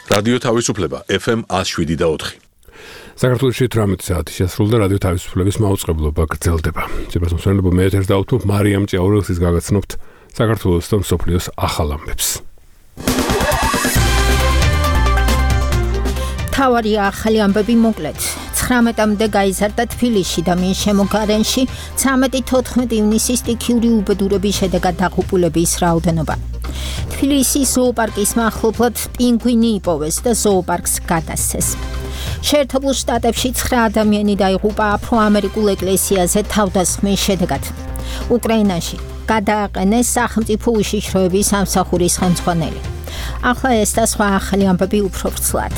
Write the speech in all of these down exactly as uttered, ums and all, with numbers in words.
რადიო თავისუფლება ეფ ემ one oh seven და four. საქართველოში ათრამეტი საათი შესრულდა რადიო თავისუფლების მაუწყებლობა გრძელდება. Ცებას მოსვენებო მე ეთერს დავუთმობ მარიამ ჭიაურელს გაგაცნობთ საქართველოს და მსოფლიოს ახალ ამბებს. თავარი ახალი ამბები მოკლედ. ცხრამეტამდე გაიზარდა თბილისში და მის შემოგარენში ცხრამეტი-თოთხმეტი ივნისის სტიქიური უბედურების შედეგად დაღუპულების რაოდენობა. თბილისის ზოოპარკის მახლობლად პინგვინი იპოვეს და ზოოპარკს გადასცეს. შეერთებულ შტატებში ცხრა ადამიანი დაიღუპა აფრო-ამერიკულ ეკლესიაზე თავდასხმის შედეგად. უკრაინაში გადააყენეს სახელმწიფო უშიშროების სამსახურის ხელმძღვანელი. ახლა ეს და სხვა ახალი ამბები უფრო ვრცლად.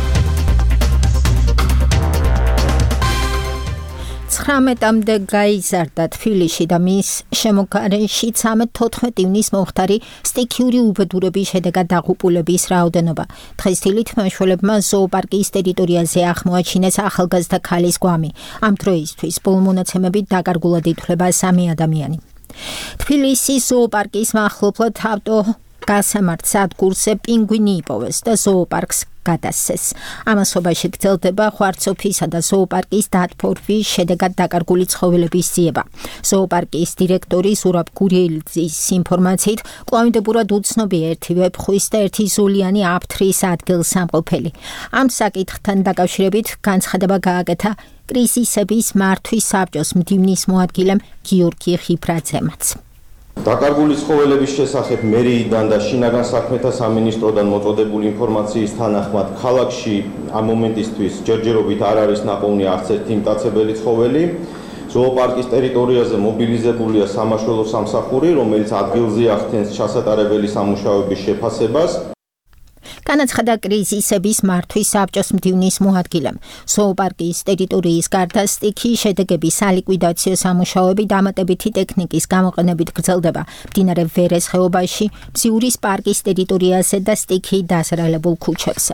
ცხრამეტამდე გაიზარდა თბილისში და მის შემოგარენში ცხრამეტ-თოთხმეტი ივნისს მომხდარი სტიქიური უბედურების შედეგად დაღუპულების რაოდენობა. დღეს დილით მშველებმა ზოოპარკის ტერიტორიაზე აღმოაჩინეს ახალგაზრდა ქალის გვამი. ამ დროისთვის ბოლო მონაცემებით დაკარგულად ითვლება სამი ადამიანი. თბილისის ზოოპარკის მახლობლად ავტო გასამართ სადგურზე პინგვინი იპოვეს და ზოოპარკს გადასცეს. ამასობაში გრძელდება ხვარცოფისა და ზოოპარკის დათბორვის შედეგად დაკარგული ცხოველების ძიება. ზოოპარკის დირექტორი ზურაბ გურიელიძის ინფორმაციით, კვლავინდებურად უცნობია ერთი ვეფხვის და ერთი ზოლიანი აფთრის ადგილსამყოფელი. ამ საკითხთან დაკავშირებით განცხადება გააკეთა კრიზისების მართვის საბჭოს მდივნის მოადგილემ გიორგი ხიფრაძემაც. დაკარგული ცხოველების შესახებ მერიიდან და შინაგან საქმეთა სამინისტროდან მოწოდებული ინფორმაციის თანახმად ქალაქში ამ მომენტისთვის ჯერჯერობით არ არის ნაპოვნი არც ერთი მტაცებელი ცხოველი. ზოოპარკის ტერიტორიაზე მობილიზებულია სამაშველო სამსახური, რომელიც ადგილზე ახდენს ჩასატარებელი სამუშაოების შეფასებას. განაცხადა კრიზისების მართვის საბჭოს მდივნის მოადგილემ. ზოოპარკის ტერიტორიის გარდა სტიქიის შედეგების სალიკვიდაციო სამუშაოები დამატებითი ტექნიკის გამოყენებით გრძელდება მდინარე ვერეს ხეობაში, ბზიურის პარკის ტერიტორიაზე და სტიქიით დასერალებულ ქუჩებზე.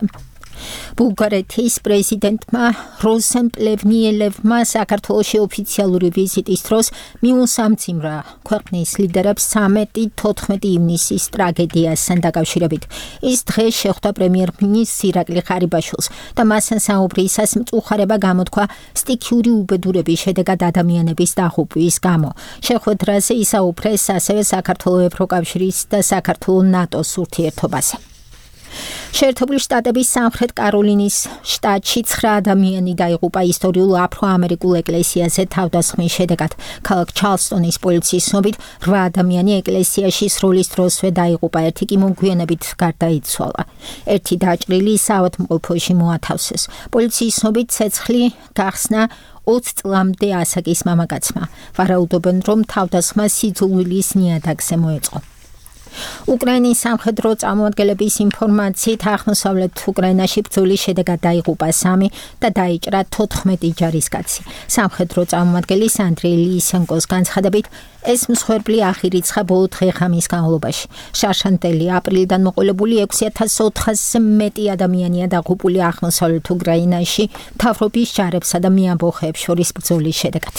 ბულგარეთის პრეზიდენტმა როზენ პლევნიელევმა საქართველოში ოფიციალური ვიზიტის დროს მიუსამძიმრა ქვეყნის ლიდერებს ცხრამეტი-თოთხმეტი ივნისის ტრაგედიასთან დაკავშირებით. ის დღეს შეხვდა პრემიერ-მინისტრს ირაკლი ღარიბაშვილს და მასთან საუბრისას მწუხარება გამოთქვა სტიქიური უბედურების შედეგად ადამიანების დაღუპვის გამო. შეხვედრაზე ისაუბრეს ასევე საქართველოს ევროკავშირის და საქართველოს ნატოს ურთიერთობაზე. შეერთებული შტატების სამხრეთ კაროლინის შტატში ცხრა ადამიანი დაიღუპა ისტორიულ აფრო-ამერიკულ ეკლესიაზე თავდასხმის შედეგად. ქალაქ ჩარლსტონის პოლიციის ცნობით რვა ადამიანი ეკლესიაში სროლის დროსვე დაიღუპა, ერთი კი მოგვიანებით გარდაიცვალა. ერთი დაჭრილი საავადმყოფოში მოათავსეს. პოლიციის ცნობით ცეცხლი გახსნა ოცი წლამდე ასაკის მამაკაცმა. ვარაუდობენ, რომ თავდასხმა სიძულვილის ნიადაგზე მოეწყო. უკრაინის სამხედრო წარმომადგენლების ინფორმაციით აღმოსავლეთ უკრაინაში ბრძოლის შედეგად დაიღუპა სამი და დაიჭრა თოთხმეტი ჯარისკაცი. სამხედრო წარმომადგენლის ანდრეი ლისენკოს განცხადებით, ეს მსხვერპლი აღირიცხა ბოლო დღე-ღამის განმავლობაში. შარშანტელი აპრილიდან მოყოლებული ექვსი ათას ოთხასზე მეტი ადამიანია დაღუპული აღმოსავლეთ უკრაინაში მთავრობის ჯარებსა და მეამბოხეებს შორის ბრძოლის შედეგად.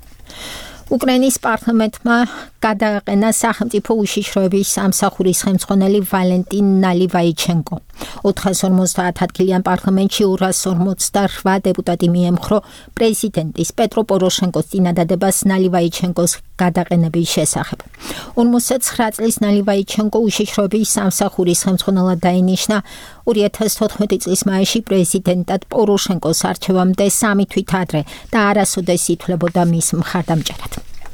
უკრაინის პარლამენტმა გადააყენა სახელმწიფო უშიშროების სამსახურის ხელმძღვანელი ვალენტინ ნალივაიჩენკო. ოთხას ორმოცდაათ ადგილიან პარლამენტში ორას ორმოცდარვა დეპუტატი მიემხრო პრეზიდენტის პეტრო პოროშენკოს წინადადებას ნალივაიჩენკოს გადაყენების შესახებ. ორმოცდაცხრა წლის ნალივაიჩენკო უშიშროების სამსახურის ხელმძღვანელად დაინიშნა ორი ათას თოთხმეტი წლის მაისში პრეზიდენტად პოროშენკოს არჩევამდე სამი თვით ადრე და არასოდეს ითვლებოდა მის მხარდამჭერად.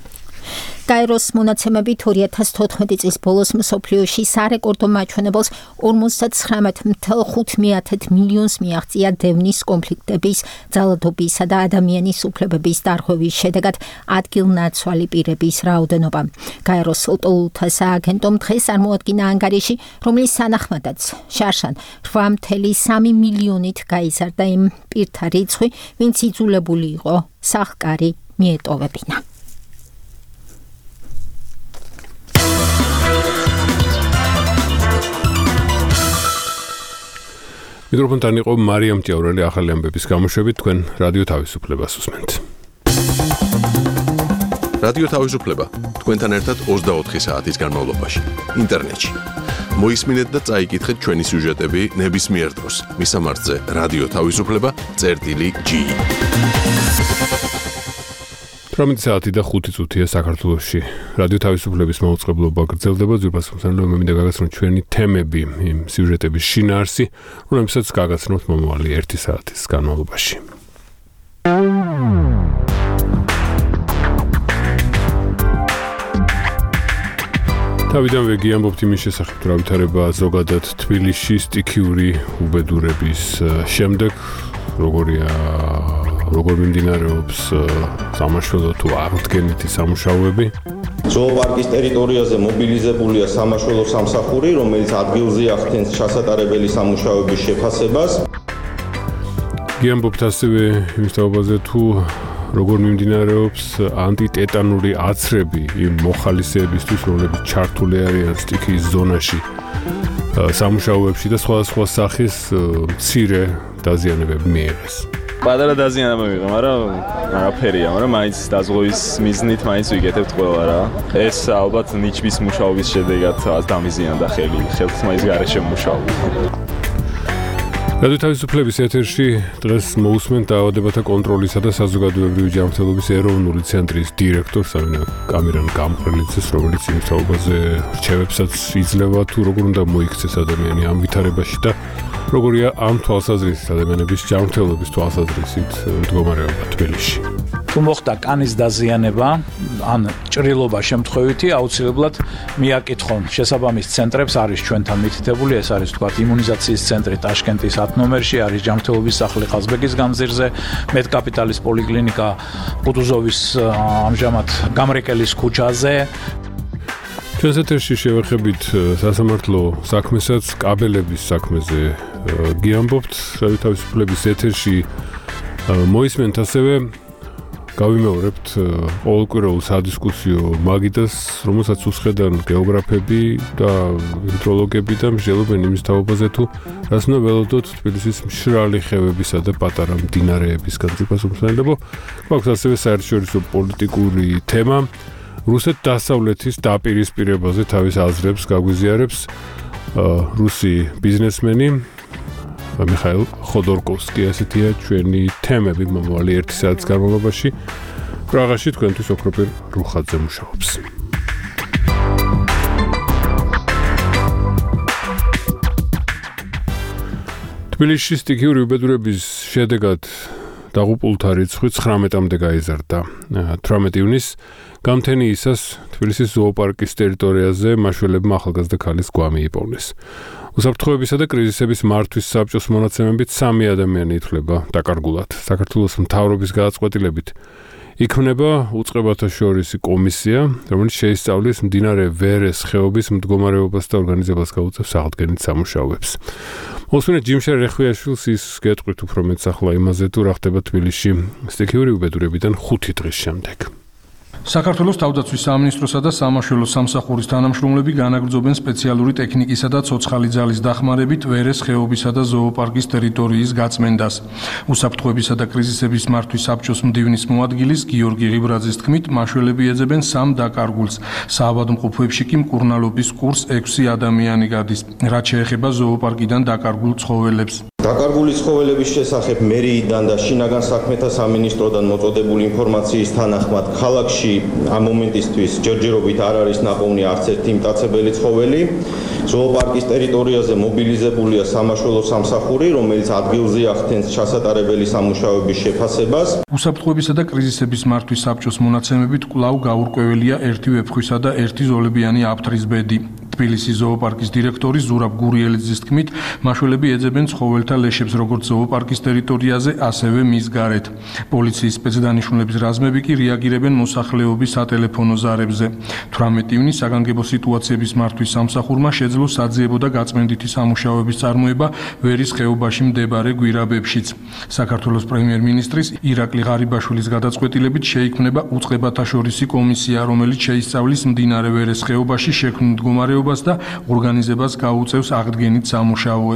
გაეროს მონაცემებით ორი ათას თოთხმეტი წლის ბოლოს მსოფლიოში სარეკორდო მაჩვენებელს ორმოცდაცხრამეტ ათას ხუთი მილიონს მიაღწია დევნის კონფლიქტების, ძალადობისა და ადამიანის უფლებების დარღვევის შედეგად ადგილნაცვალი პირების რაოდენობა. გაეროს ლტოლ-თა სააგენტომ დღეს წარმოადგინა ანგარიში, რომლის თანახმადაც შარშან რვა წუთი სამი მილიონით გაიზარდა იმ პირთა რიცხვი, ვინც იძულებული იყო სახლ-კარი მიეტოვებინა. მიკროფონთან იყო მარიამ ჭიაურელი ახალი ამბების გამოშვებით თქვენ რადიო თავისუფლებას უსმენთ. რადიო თავისუფლება თქვენთან ერთად ოცდაოთხი საათის განმავლობაში ინტერნეტში. მოისმინეთ და წაიკითხეთ ჩვენი სიუჟეტები ნებისმიერ დროს. მისამართზე რადიო თავისუფლება წერტილი ჯი. თვრამეტი საათი და ხუთი წუთია საქართველოში. რადიო თავისუფლების მაუწყებლობა გრძელდება. ძვირფას მსმენელო, მე მინდა გაგაცნოთ ჩვენი თემები, იმ სიუჟეტების შინაარსი, რომლებსაც გაგაცნოთ მომავალი ერთი საათის განმავლობაში. თავიდანვე გიამბობთ იმის შესახებ, რა ვითარება ზოგადად თბილისში სტიქიური უბედურების შემდეგ, როგორია როგორ მიმდინარეობს სამაშველო თუ აღდგენითი სამუშაოები. ზოოპარკის ტერიტორიაზე მობილიზებულია სამაშველო სამსახური, რომელიც ადგილზე ახდენს ჩასატარებელი სამუშაოების შეფასებას. გიამბობთ ასევე იმის თაობაზე, თუ როგორ მიმდინარეობს ანტიტეტანური აცრები იმ მოხალისეებისთვის, რომლებიც ჩართული არიან სტიქიის ზონაში სამუშაოებში და სხვადასხვა სახის მცირე დაზიანებები მიიღეს. პატარა დაზიანება მიღე, მაგრამ არაფერია, მაგრამ მაინც დაზღვევის მიზნით მაინც ვიკეთებთ ყველა რა. ეს ალბათ ნიჩბის მუშაობის შედეგად დამიზიანდა ხელი, ხელთ მაინც გარეშე მუშაობა. რადიო თავისუფლების ეთერში დღეს მოусმენთ დაავადებათა კონტროლისა და საზოგადოებრივი ჯანმრთელობის ეროვნული ცენტრის დირექტორს კამერან გამყრელიძეს, რომელიც იმ თაობაზე რჩევებსაც იძლევა, თუ როგორ უნდა მოიქცეს ადამიანი ამ ვითარებაში და როგორია ამ თვალსაზრისით ადამიანების ჯანმრთელობის თვალსაზრისით მდგომარეობა თბილისში. თუ მოხდა კანის დაზიანება, ან ჭრილობა შემთხვევითი, აუცილებლად მიაკითხონ შესაბამის ცენტრებს, არის ჩვენთან მითითებული, ეს არის თქვათ იმუნიზაციის ცენტრი ტაშკენტის ათ ნომერში, არის ჯანმრთელობის სახლი ყაზბეგის გამზირზე, მედკაპიტალის პოლიკლინიკა კუტუზოვის ამჟამად გამრეკელის ქუჩაზე. ჩვენს ეთერში შევეხებით სასამართლო საქმესაც, კაბელების საქმეზე გიამბობთ. რადიო თავისუფლების ეთერში მოისმენთ ასევე გავიმეორებთ ყოველკვირეულ სადისკუსიო მაგიდას, რომელსაც უსხედან გეოგრაფები და ჰიდროლოგები და მსჯელობენ იმის თაობაზე, თუ რას უნდა ველოდოთ თბილისის მშრალი ხევებისა და პატარა მდინარეების განძრიფას უმსხვილებო. გვაქვს ასევე საერთაშორისო პოლიტიკური თემა. რუსეთ-დასავლეთის დაპირისპირებაზე თავის აზრებს გაგვიზიარებს რუსი ბიზნესმენი მიხაილ ხოდორკოვსკი. ესეთია ჩვენი თემები მომავალი ერთი საათის განმავლობაში. პრაღაში თქვენთვის ოქროპირ რუხაძე მუშაობს. თბილისში სტიქიური უბედურების შედეგად დაღუპულთა რიცხვი ცხრამეტამდე გაიზარდა. თვრამეტი ივნისს გამთენიისას თბილისის ზოოპარკის ტერიტორიაზე მაშველებმა ახალგაზრდა ქალის გვამი იპოვნეს. უსაფრთხოებისა და კრიზისების მართვის საბჭოს მონაცემებით სამი ადამიანი ითვლება დაკარგულად. საქართველოს მთავრობის გადაწყვეტილებით იქმნება უწყებათა შორისი კომისია, რომელიც შეისწავლის მდინარე ვერეს ხეობის მდგომარეობას და ორგანიზებას გაუწევს აღდგენით სამუშაოებს. მოსმენთ ჯიმშარ რეხვიაშვილს ის გეტყვით უფრო მეტს ახლა იმაზე, თუ რა ხდება თბილისში სტიქიური უბედურებიდან ხუთი დღის შემდეგ. საქართველოს თავდაცვის სამინისტროსა და სამაშველო სამსახურის თანამშრომლები განაგრძობენ სპეციალური ტექნიკისა და ცოცხალი ძალის დახმარებით ვერეს ხეობისა და ზოოპარკის ტერიტორიის გაწმენდას. უსაფრთხოებისა და კრიზისების მართვის საბჭოს მდივნის მოადგილის გიორგი ღიბრაძის თქმით, მაშველები ეძებენ სამ დაკარგულს. საავადმყოფოებში კი მკურნალობის კურს ექვსი ადამიანი გადის. რაც შეეხება ზოოპარკიდან დაკარგულ ცხოველებს. დაკარგული ცხოველების შესახებ მერიიდან და შინაგან საქმეთა სამინისტროდან მოწოდებული ინფორმაციის თანახმად ქალაქში ამ მომენტისთვის ჯერჯერობით არ არის ნაპოვნი არც ერთი მტაცებელი ცხოველი. ზოოპარკის ტერიტორიაზე მობილიზებულია სამაშველო სამსახური, რომელიც ადგილზე ახდენს ჩასატარებელი სამუშაოების შეფასებას. უსაფრთხოებისა და კრიზისების მართვის საბჭოს მონაცემებით კვლავ გაურკვეველია ერთი ვეფხვისა და ერთი ზოლებიანი აფთრის ბედი. თბილისის ზოოპარკის დირექტორი ზურაბ გურიელიძის თქმით, მაშველები ეძებენ ცხოველთა ლეშებს როგორც ზოოპარკის ტერიტორიაზე, ასევე მის გარეთ. პოლიციის სპეცდანიშნულების რაზმები კი რეაგირებენ მოსახლეობის სატელეფონო ზარებზე. თვრამეტი ივნისს საგანგებო სიტუაციების მართვის სამსახურმა შეძლო საძიებო და გაწმენდითი სამუშაოების წარმოება ვერის ხეობაში მდებარე გვირაბებშიც. საქართველოს პრემიერ-მინისტრის ირაკლი ღარიბაშვილის გადაწყვეტილებით შეიქმნება უწყებათა შორისი კომისია, რომელიც შეისწავლის მდინარე ვერეს ხეობაში შექმნილ მდგომარეობას და ორგანიზებას გაუწევს აღდგენით სამუშაოებს.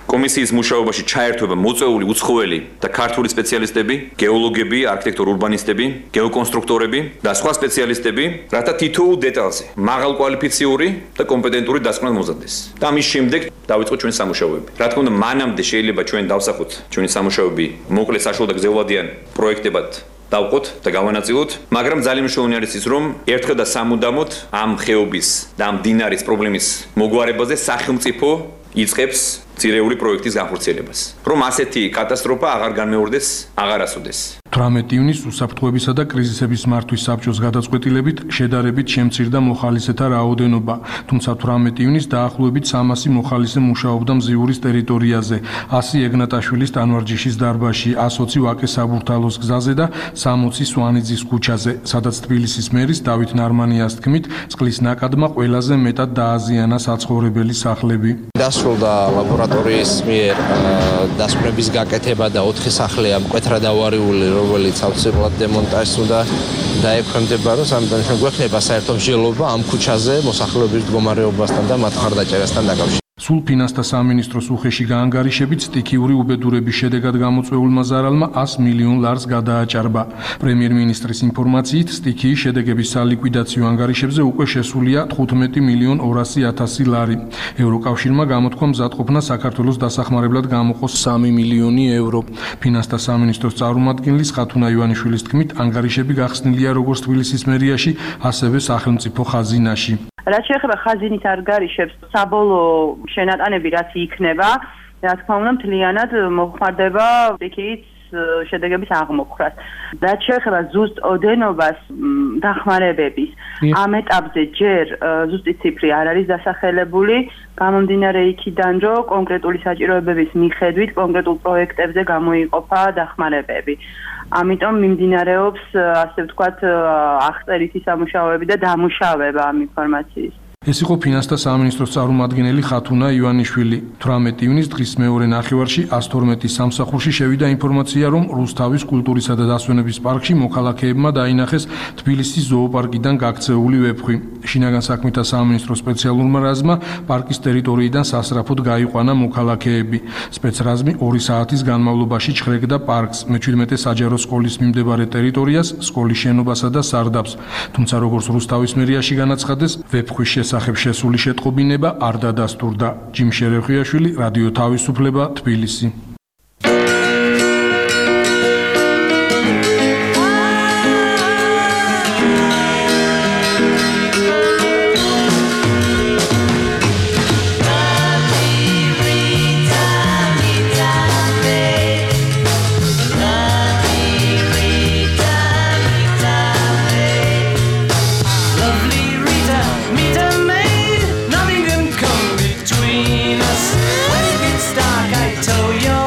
კომისიის მუშაობაში ჩაერთვება მოწვეული უცხოელი და ქართული სპეციალისტები, გეოლოგები, არქიტექტორ-ურბანისტები, გეოკონსტრუქტორები და სხვა სპეციალისტები, რათა თითოეულ დეტალზე მაღალკვალიფიციური და კომპეტენტური დასკვნა მომზადდეს. და მის შემდეგ დავიწყოთ ჩვენი სამუშაოები. რა თქმა უნდა, მანამდე შეიძლება ჩვენ დავსახოთ ჩვენი სამუშაოები მოკლე საშუალო და გრძელვადიან პროექტებად დავყოთ და გავანაწილოთ, მაგრამ ძალიან მნიშვნელოვანი არის ის, რომ ერთხელ და სამუდამოდ ამ ხეობის და ამ დინარის პრობლემის მოგვარებაზე სახელმწიფო იწყებს ძირეული პროექტის განხორციელებას, რომ ასეთი კატასტროფა აღარ განმეორდეს, აღარ ასოდეს. თვრამეტი ივნის უსაფრთხოებისა და კრიზისების მართვის საბჭოს გადაწყვეტილებით შედარებით შემცირდა მოხალისეთა რაოდენობა, თუმცა თვრამეტი ივნის დაახლოებით სამასი მოხალისე მუშაობდა მზიურის ტერიტორიაზე, ასი ეგნატაშვილის ტანვარჯიშის დარბაზში, ას ოცი ვაკე საბურთალოს გზაზე და სამოცი სვანიძის ქუჩაზე, სადაც თბილისის მერის დავით ნარმანიას თქმით, წყლის ნაკადმა ყველაზე მეტად დააზიანა საცხოვრებელი სახლები. დასრულდა ლაბორატორიის მიერ დასკვნების გაკეთება და ოთხი სახლია მკვეთრად ავარიული, რომელიც აუცილებლად დემონტაჟს უნდა დაექვემდებაროს, ამიტომ გვექნება საერთო მსჯელობა ამ ქუჩაზე მოსახლეობის მდგომარეობასთან და მათ მხარდაჭერასთან დაკავშირებით. სულ ფინანსთა სამინისტროს უხეში გაანგარიშებით სტიქიური უბედურების შედეგად გამოწვეულმა ზარალმა ას მილიონ ლარს გადააჭარბა. პრემიერ-მინისტრის ინფორმაციით, სტიქიის შედეგების სალიკვიდაციო ანგარიშებზე უკვე შესულია თხუთმეტი მილიონ ორასი ათასი ლარი. ევროკავშირმა გამოთქვა მზადყოფნა საქართველოს დასახმარებლად გამოყოს სამი მილიონი ევრო. ფინანსთა სამინისტროს წარმომადგენლის ხათუნა ივანიშვილის თქმით, ანგარიშები გახსნილია როგორც თბილისის მერიაში, ასევე სახელმწიფო ხაზინაში. რაც შეეხება ხაზინის ანგარიშებს, საბოლოო შენატანები რაც იქნება, რა თქმა უნდა, მთლიანად მოხმარდება სტიქიის შედეგების აღმოფხრას. რაც შეეხება ზუსტ ოდენობას დახმარებების, ამ ეტაპზე ჯერ ზუსტი ციფრი არ არის დასახელებული, გამომდინარე იქიდან, რომ კონკრეტული საჭიროებების მიხედვით კონკრეტულ პროექტებზე გამოიყოფა დახმარებები. ამიტომ მიმდინარეობს, ასე ვთქვათ, აღწერითი სამუშაოები და დამუშავება ამ ინფორმაციის. ეს იყო ფინანსთა სამინისტროს წარმომადგენელი ხათუნა ივანიშვილი. თვრამეტი ივნის დღის მეორე ნახევარში ას თორმეტი სამსახურში შევიდა ინფორმაცია, რომ რუსთავის კულტურისა და დასვენების პარკში მოქალაქეებმა დაინახეს თბილისის ზოოპარკიდან გაქცეული ვეფხვი. შინაგან საქმეთა სამინისტროს სპეციალურმა რაზმმა პარკის ტერიტორიიდან სასწრაფოდ გაიყვანა მოქალაქეები. სპეცრაზმი ორი საათის განმავლობაში ჩხრეკდა პარკს, მეჩვიდმეტე საჯარო სკოლის მიმდებარე ტერიტორიას, სკოლის შენობასა და სარდაფს. თუმცა როგორც რუსთავის მერიაში განაცხადეს, ვეფხვის შესახებ შესული შეტყობინება არ დადასტურდა. ჯიმ შერეხიაშვილი, რადიო თავისუფლება, თბილისი. When it gets dark, I tow your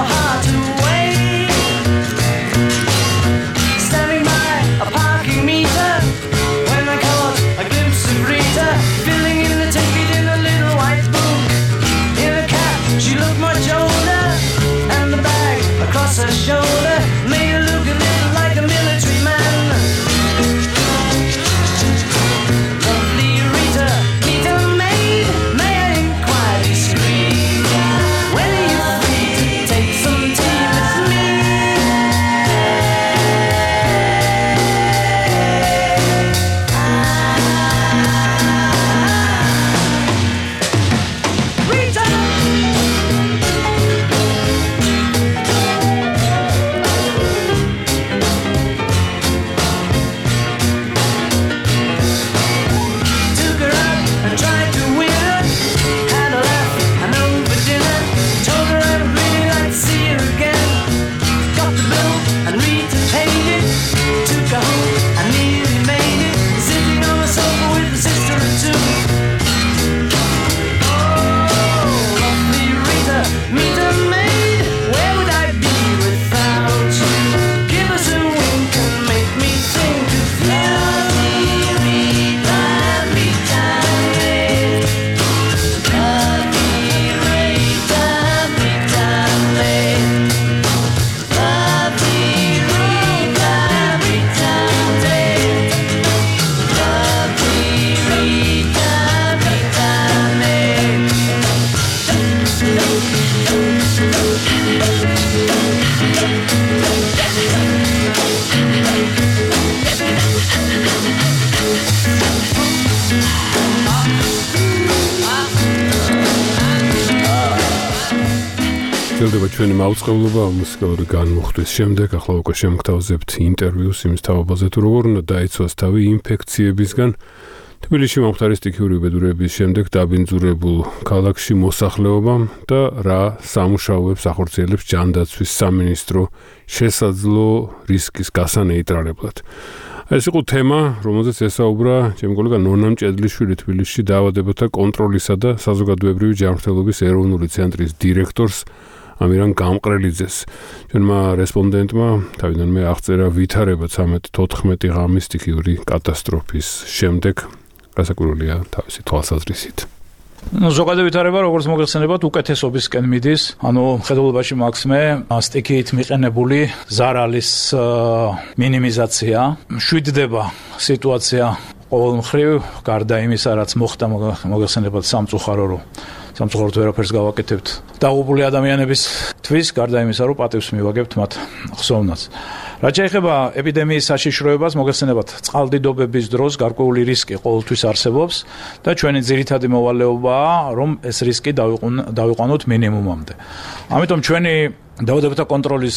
ელდება ჩვენი მაუწყებლობა მუსიკალური განმუხტვის შემდეგ ახლა უკვე შემგთავაზებთ ინტერვიუს იმის თავაზე თუ როგორ უნდა დაიცვას თავი ინფექციებისგან თბილისში მომხდარი სტიქიური უბედურების შემდეგ დაბინძურებულ ქალაქში მოსახლეობამ და რა სამუშაოებს ახორციელებს ჯანდაცვის სამინისტრო შესაძლო რისკის გასანეიტრალებლად. ეს იყო თემა, რომელზეც ესაუბრა ჩემი კოლეგა ნონა მჭედლიშვილი თბილისში დაავადებათა კონტროლისა და საზოგადოებრივი ჯანმრთელობის ეროვნული ცენტრის დირექტორს ამირან გამყრელიძეს. ჩვენმა რესპონდენტმა თავიდანვე აღწერა ვითარება ცხრამეტი ღამის სტიქიური კატასტროფის შემდეგ, გასაკვირველია თავისი თვალსაზრისით. Ну, ზოგადად ვითარება, როგორც მოგეხსენებათ, უკეთესობისკენ მიდის. ანუ მხედველობაში მაქსიმე სტიქიით მიყენებული ზარალის მინიმიზაცია. შვიდდება სიტუაცია ყოველ მხრივ, გარდა იმისა, რაც მოხდა მოგეხსენებათ სამწუხარო რო სამწუხაროდ ვერაფერს გავაკეთებთ. დაღუპული ადამიანების თვის, გარდა იმისა, რომ პატივს მივაგებთ მათ ხსოვნას. რაც შეეხება ეპიდემიის საშიშროებას, მოგეხსენებათ, წყალდიდობების დროს გარკვეული რისკი ყოველთვის არსებობს და ჩვენი ძირითადი მოვალეობაა, რომ ეს რისკი დავიყვანოთ მინიმუმამდე. ამიტომ ჩვენი დაავადებათა კონტროლის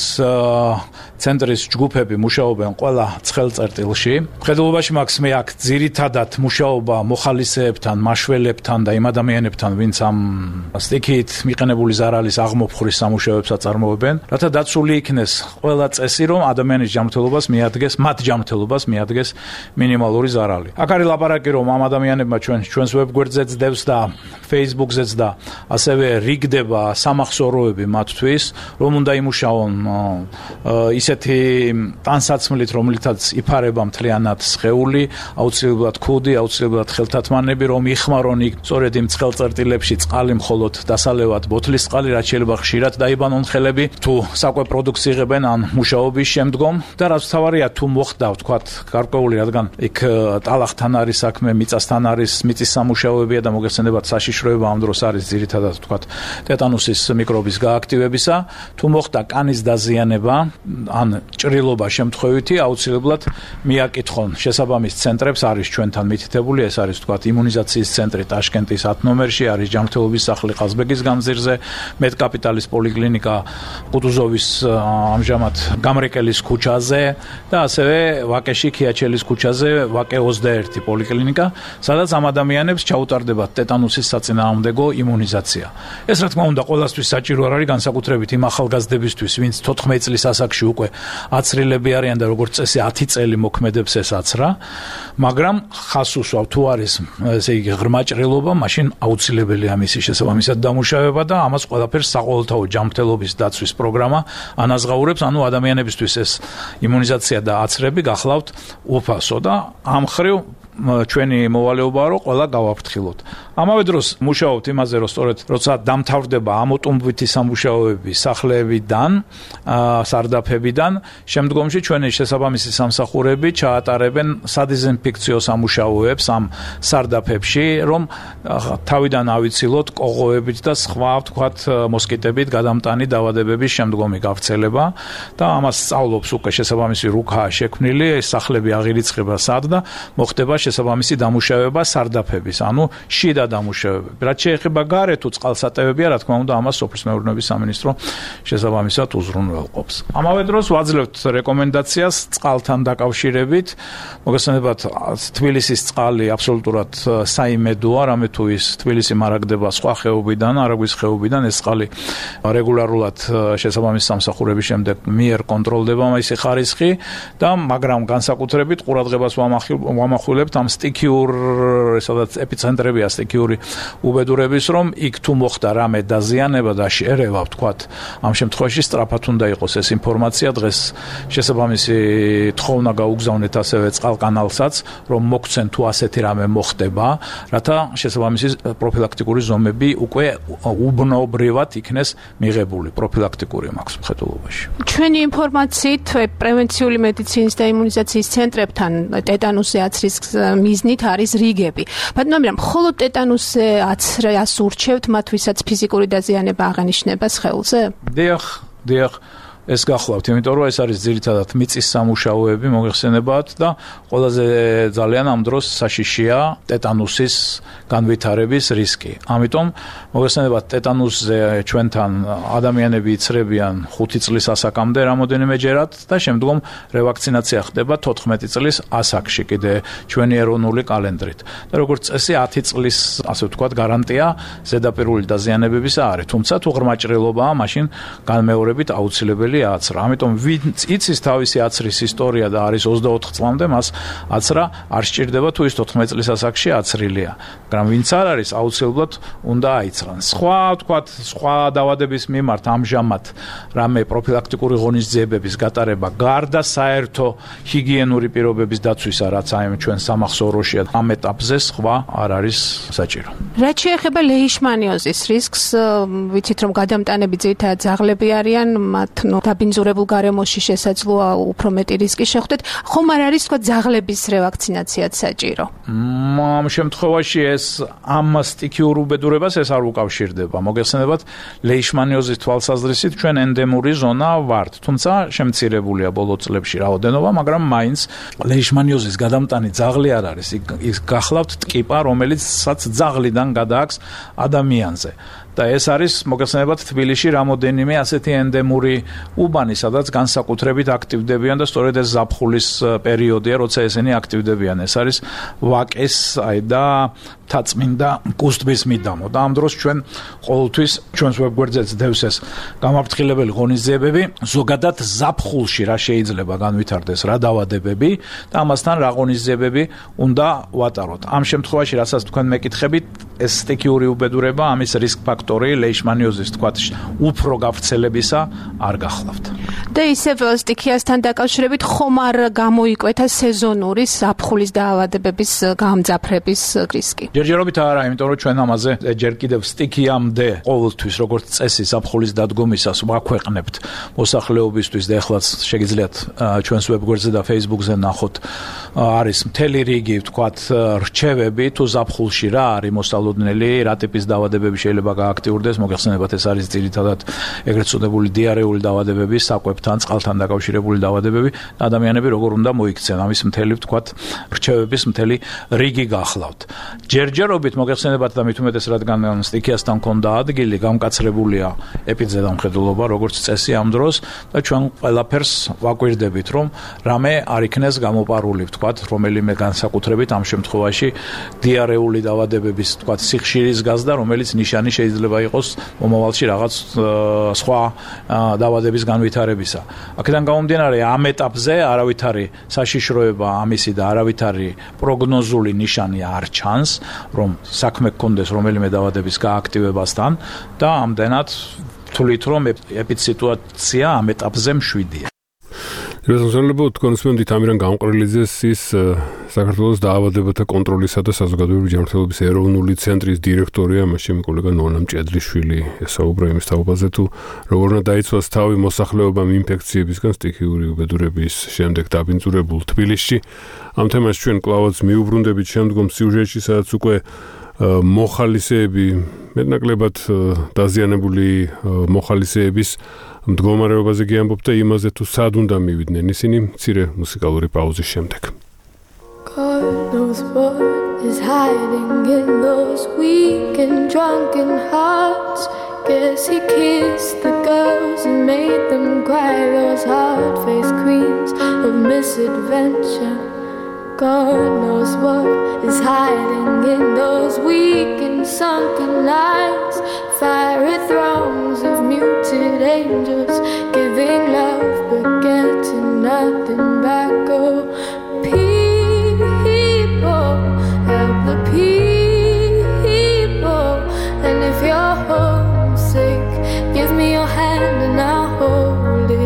ცენტრის ჯგუფები მუშაობენ ყველა ცხელ წერტილში. მხედველობაში მაქსიმე აქ ძირითადად მუშაობა მოხალისეებთან, მაშველებთან და იმ ადამიანებთან, ვინც ამ სტიქიით მიყენებული ზარალის აღმოფხვრის სამუშაოებს აწარმოებენ, რათა დაცული იქნეს ყველა წესი, რომ ადამიანის ჯანმრთელობას მიადგეს, მათ ჯანმრთელობას მიადგეს მინიმალური ზარალი. აქ არის ლაპარაკი, რომ ამ ადამიანებმა ჩვენ ჩვენს ვებგვერდზეც დევს და Facebook-ზეც და ასევე რიგდება სამახსოვროები მათთვის, რომ უნდა იმუშაონ ისეთი ტანსაცმლით, რომლითაც იფარება მთლიანად სხეული, აუცილებლად ქუდი, აუცილებლად ხელთათმანები, რომ იხმარონ იქ სწორედ იმ ცხელწერტილებში წყალი მხოლოდ დასალევად ბოთლის წყალი, რაც შეიძლება ხშირად დაიბანონ ხელები, თუ საკვე პროდუქტს იღებენ ან მუშაობის შემდგომ და რაც თავარია თუ მოხდა, ვთქვათ, გარკვეული, რადგან იქ ტალახთან არის საქმე, მიწასთან არის მიწის სამუშაოებია და მოგეხსენებათ საშიშროება ამ დროს არის ძირითადად, ვთქვათ, ტეტანუსის მიკრობის გააქტივებისა. თუ მოხდა კანის დაზიანება ან ჭრილობა შემთხვევითი, აუცილებლად მიაკითხონ შესაბამის ცენტრებს, არის ჩვენთან მითითებული, ეს არის თქვათ იმუნიზაციის ცენტრი ტაშკენტის ათ ნომერში, არის ჯანმრთელობის სახლი ყაზბეგის გამზირზე, მედკაპიტალის პოლიკლინიკა კუტუზოვის ამჟამად გამრეკელის ქუჩაზე და ასევე ვაკეში ქიაჩელის ქუჩაზე, ვაკე ოცდაერთი პოლიკლინიკა, სადაც ამ ადამიანებს ჩაუტარდებათ ტეტანუსის საწინააღმდეგო იმუნიზაცია. ეს რა თქმა უნდა ყველასთვის საჭირო არ არის, განსაკუთრებით იმ ახალგაზრდებისთვის, ვინც თოთხმეტი წლის ასაკში უკვე აცრილები არიან და როგორც წესი ათი წელი მოქმედებს ეს აცრა, მაგრამ ხას უსვავ თუ არის ესე იგი ღრმა ჭრილობა, მაშინ აუცილებელია მისი შესაბამისად დამუშავება და ამას ყველაფერს საყოველთაო ჯანმრთელობის დაცვის პროგრამა ანაზღაურებს, ანუ ადამიანებისთვის ეს იმუნიზაცია და აცრები გახლავთ უფასო და ამ ხრივ ჩვენი მოვალეობაა, რომ ყველა გავაფრთხილოთ. ამავე დროს მუშაობთ იმაზე, რომ სწორედ როცა დამთავრდება ამოტუმბვითი სამუშაოები სახლეებიდან, სარდაფებიდან, შემდგომში ჩვენი შესაბამისი სამსახურები ჩაატარებენ სადეზინფექციო სამუშაოებს ამ სარდაფებში, რომ თავიდან ავიცილოთ კოღოებით და სხვა, ვთქვათ, მოსკიტებით გადამტანი დაავადებების შემდგომი გავრცელება და ამას სწავლობს უკვე შესაბამისი რუქაა შექმნილი, ეს სახლები აღირიცხება სად და მოხდება შესაბამისი დამუშავება სარდაფების, ანუ შიდა დამუშავებები. რაც შეეხება გარე თუ წყალსატევებია, რა თქმა უნდა, ამას სოფლის მეურნეობის სამინისტრო შესაბამისად უზრუნველყოფს. ამავე დროს ვაძლევთ რეკომენდაციას წყალთან დაკავშირებით. მოგესალმებათ, თბილისის წყალი აბსოლუტურად საიმედოა, რამე თუ ის თბილისი მარაგდება სხვა ხეობიდან, არაგვის ხეობიდან, ეს წყალი რეგულარულად შესაბამის სამსახურების შემდეგ მიერ კონტროლდება მისი ხარისხი და მაგრამ განსაკუთრებით ყურადღებას ვამახვილებთ ამ სტიქიურ, სადაც ეპიცენტრებია სტიქიური უბედურების, რომ იქ თუ მოხდა რამე დაზიანება და შეერევა, ვთქვათ, ამ შემთხვევაში სწრაფად უნდა იყოს ეს ინფორმაცია, დღეს შესაბამისი თხოვნა გაუგზავნეთ ასევე წყალკანალსაც, რომ მოგცენ თუ ასეთი რამე მოხდება, რათა შესაბამისი პროფილაქტიკური ზომები უკვე უბნობრივად იქნეს მიღებული, პროფილაქტიკური მაქვს მხედველობაში. ჩვენი ინფორმაციით პრევენციული მედიცინის და იმუნიზაციის ცენტრებთან ტეტანუსზე აცრის მიზნით არის რიგები. მაგრამ მხოლოდ ტეტანუსზე აცრას ურჩევთ მათ, ვისაც ფიზიკური დაზიანება აღენიშნება სხეულზე? დიახ, დიახ. ეს გახლავთ, იმიტომ რომ ეს არის ძირითადად მიწის სამუშაოები მოიხსენებათ და ყველაზე ძალიან ამ დროს საშიშია ტეტანუსის განვითარების რისკი. ამიტომ მოიხსენებათ ტეტანუსზე ჩვენთან ადამიანები იცრებიან ხუთი წლის ასაკამდე რამოდენიმეჯერად და შემდგომ რევაქცინაცია ხდება თოთხმეტი წლის ასაკში კიდე ჩვენი ეროვნული კალენდრით. და როგორც წესი ათი წლის ასე ვთქვათ გარანტია ზედაპირული დაზიანებებისა არის. თუმცა თუ ღრმა ჭრილობაა, მაშინ განმეორებით აუცილებელი აცრა. ამიტომ ვინც იცის თავისი აცრის ისტორია და არის ოცდაოთხ წლამდე, მას აცრა არ სჭირდება თუ ის თოთხმეტი წლის ასაკში აცრილია. მაგრამ ვინც არ არის, აუცილებლად უნდა აიცრან. სხვა ვთქვათ, სხვა დაავადების მიმართ ამჟამად რამე პროფილაქტიკური ღონისძიებების გატარება გარდა საერთო ჰიგიენური პირობების დაცვისა, რაც აი ჩვენ სამახსოვროშია, ამ ეტაპზე სხვა არ არის საჭირო. რაც შეეხება ლეიშმანიოზის რისკს, ვიცით რომ გადამტანები ძირითადად ძაღლები არიან, მათ ნუ დაბინძურებულ გარემოში შესაძლოა უფრო მეტი რისკი შეხვდეთ. ხომ არ არის თქვა ძაღლების რევაქცინაციაც საჭირო? ამ შემთხვევაში ეს ამ სტიქიურ უბედურებას ეს არ უკავშირდება. მოგეხსენებათ, ლეიშმანიოზის თვალსაზრისით ჩვენ ენდემური ზონა ვართ, თუმცა შემცირებულია ბოლო წლებში რაოდენობა, მაგრამ მაინც ლეიშმანიოზის გადამტანი ძაღლი არ არის. ის გახლავთ ტკიპა, რომელიცაც ძაღლიდან გადააქვს ადამიანზე. და ეს არის მოგეხსენებათ თბილისში რამოდენიმე ასეთი ენდემური უბანი, სადაც განსაკუთრებით აქტივდებიან და სწორედ ეს ზაფხულის პერიოდია, როცა ესენი აქტივდებიან. ეს არის ვაკეს აი და თაწმინდა კუსტბის მიდამო. და ამ დროს ჩვენ ყოველთვის ჩვენს ვებგვერდზეც დევს ეს გამაფრთხილებელი ღონისძიებები, ზოგადად ზაფხულში რა შეიძლება განვითარდეს, რა დაავადებები და ამასთან რა ღონისძიებები უნდა ვატაროთ. ამ შემთხვევაში, რასაც თქვენ მეკითხებით, ეს სტიქიური უბედურება, ამის რისკ ფაქტორი ლეიშმანიოზის თქვათ უფრო გავრცელებისა არ გახლავთ. და ისევ სტიქიასთან დაკავშირებით ხომ არ გამოიკვეთა სეზონური ზაფხულის დაავადებების გამძაფრების რისკი? ჯერჯერობით არა, იმიტომ რომ ჩვენ ამაზე ჯერ კიდევ სტიქიამდე ყოველთვის როგორც წესი ზაფხულის დადგომისას ვაქვეყნებთ მოსახლეობისთვის და ეხლაც შეგიძლიათ ჩვენს ვებგვერდზე და Facebook-ზე ნახოთ, არის მთელი რიგი თქვათ რჩევები თუ ზაფხულში რა არის მოსალოდნელი, რა ტიპის დაავადებები შეიძლება გააქტიურდეს. მოგეხსენებათ, ეს არის ძირითადად ეგრეთ წოდებული დიარეული დაავადებები, საკვებთან, წყალთან დაკავშირებული დაავადებები და ადამიანები როგორ უნდა მოიქცენ. ამის მთელი თქვათ რჩევების მთელი რიგი გახლავთ. ჯერჯერობით მოგეხსენებათ და მით უმეტეს რადგან სტიქიასთან ქონდა ადგილი, გამკაცრებულია ეპიდემიოლოგია, როგორც წესი ამ დროს და ჩვენ ყველაფერს ვაკვირდებით, რომ რამე არ იქნეს გამოპარული, თქვათ, რომელიმე განსაკუთრებით ამ შემთხვევაში დიარეული დაავადებების, თქვათ, სიხშირის გაზდა, რომელიც ნიშანი შეიძლება იყოს მომავალში რაღაც სხვა დაავადების განვითარებისა. აქედან გამომდინარე, ამ ეტაპზე არავითარი საშიშროება ამისი და არავითარი პროგნოზული ნიშანი არ ჩანს, რომ საქმე გქონდეს რომელიმე დაავადების გააქტივებასთან და ამდენად თვლით, რომ ეპიდსიტუაცია ამ ეტაპზე მშვიდია. რეზონსონლებო კონსუმენტით ამირან გამყრელიძეს ის საქართველოს დაავადებათა კონტროლისა და საზოგადოებრივი ჯანმრთელობის ეროვნული ცენტრის დირექტორია, მაშინ კოლეგა ნონა მჭედლიშვილი ესაუბრა იმის თაობაზე, თუ როგორ უნდა დაიცვას თავი მოსახლეობამ ინფექციებისგან სტიქიური უბედურების შემდეგ დაბინძურებულ თბილისში. ამ თემას ჩვენ კვლავაც მიუბრუნდებით შემდგომ სიუჟეტში, სადაც უკვე მოხალისეები, მეტნაკლებად დაზიანებული მოხალისეების მდგომარეობაზე გიამბობთ და იმაზე, თუ სად უნდა მივიდნენ ისინი მცირე მუსიკალური პაუზის შემდეგ. God knows what is hiding in those weak and drunken hearts. Guess he kissed the girls and made them cry, those hard-faced queens of misadventure. God knows what is hiding in those weak and sunken lines. Fiery throngs of muted angels giving love but getting nothing back. Oh, people, help the people. And if you're homesick, give me your hand and I'll hold it.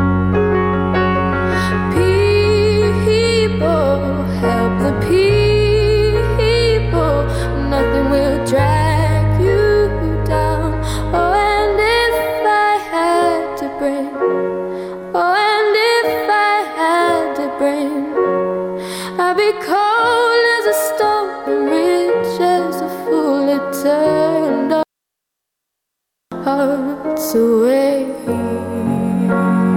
Help the people, nothing will drag you down. Oh, and if I had to bring, oh, and if I had to bring, I'd be cold as a stone and rich as a fool that turned our hearts away.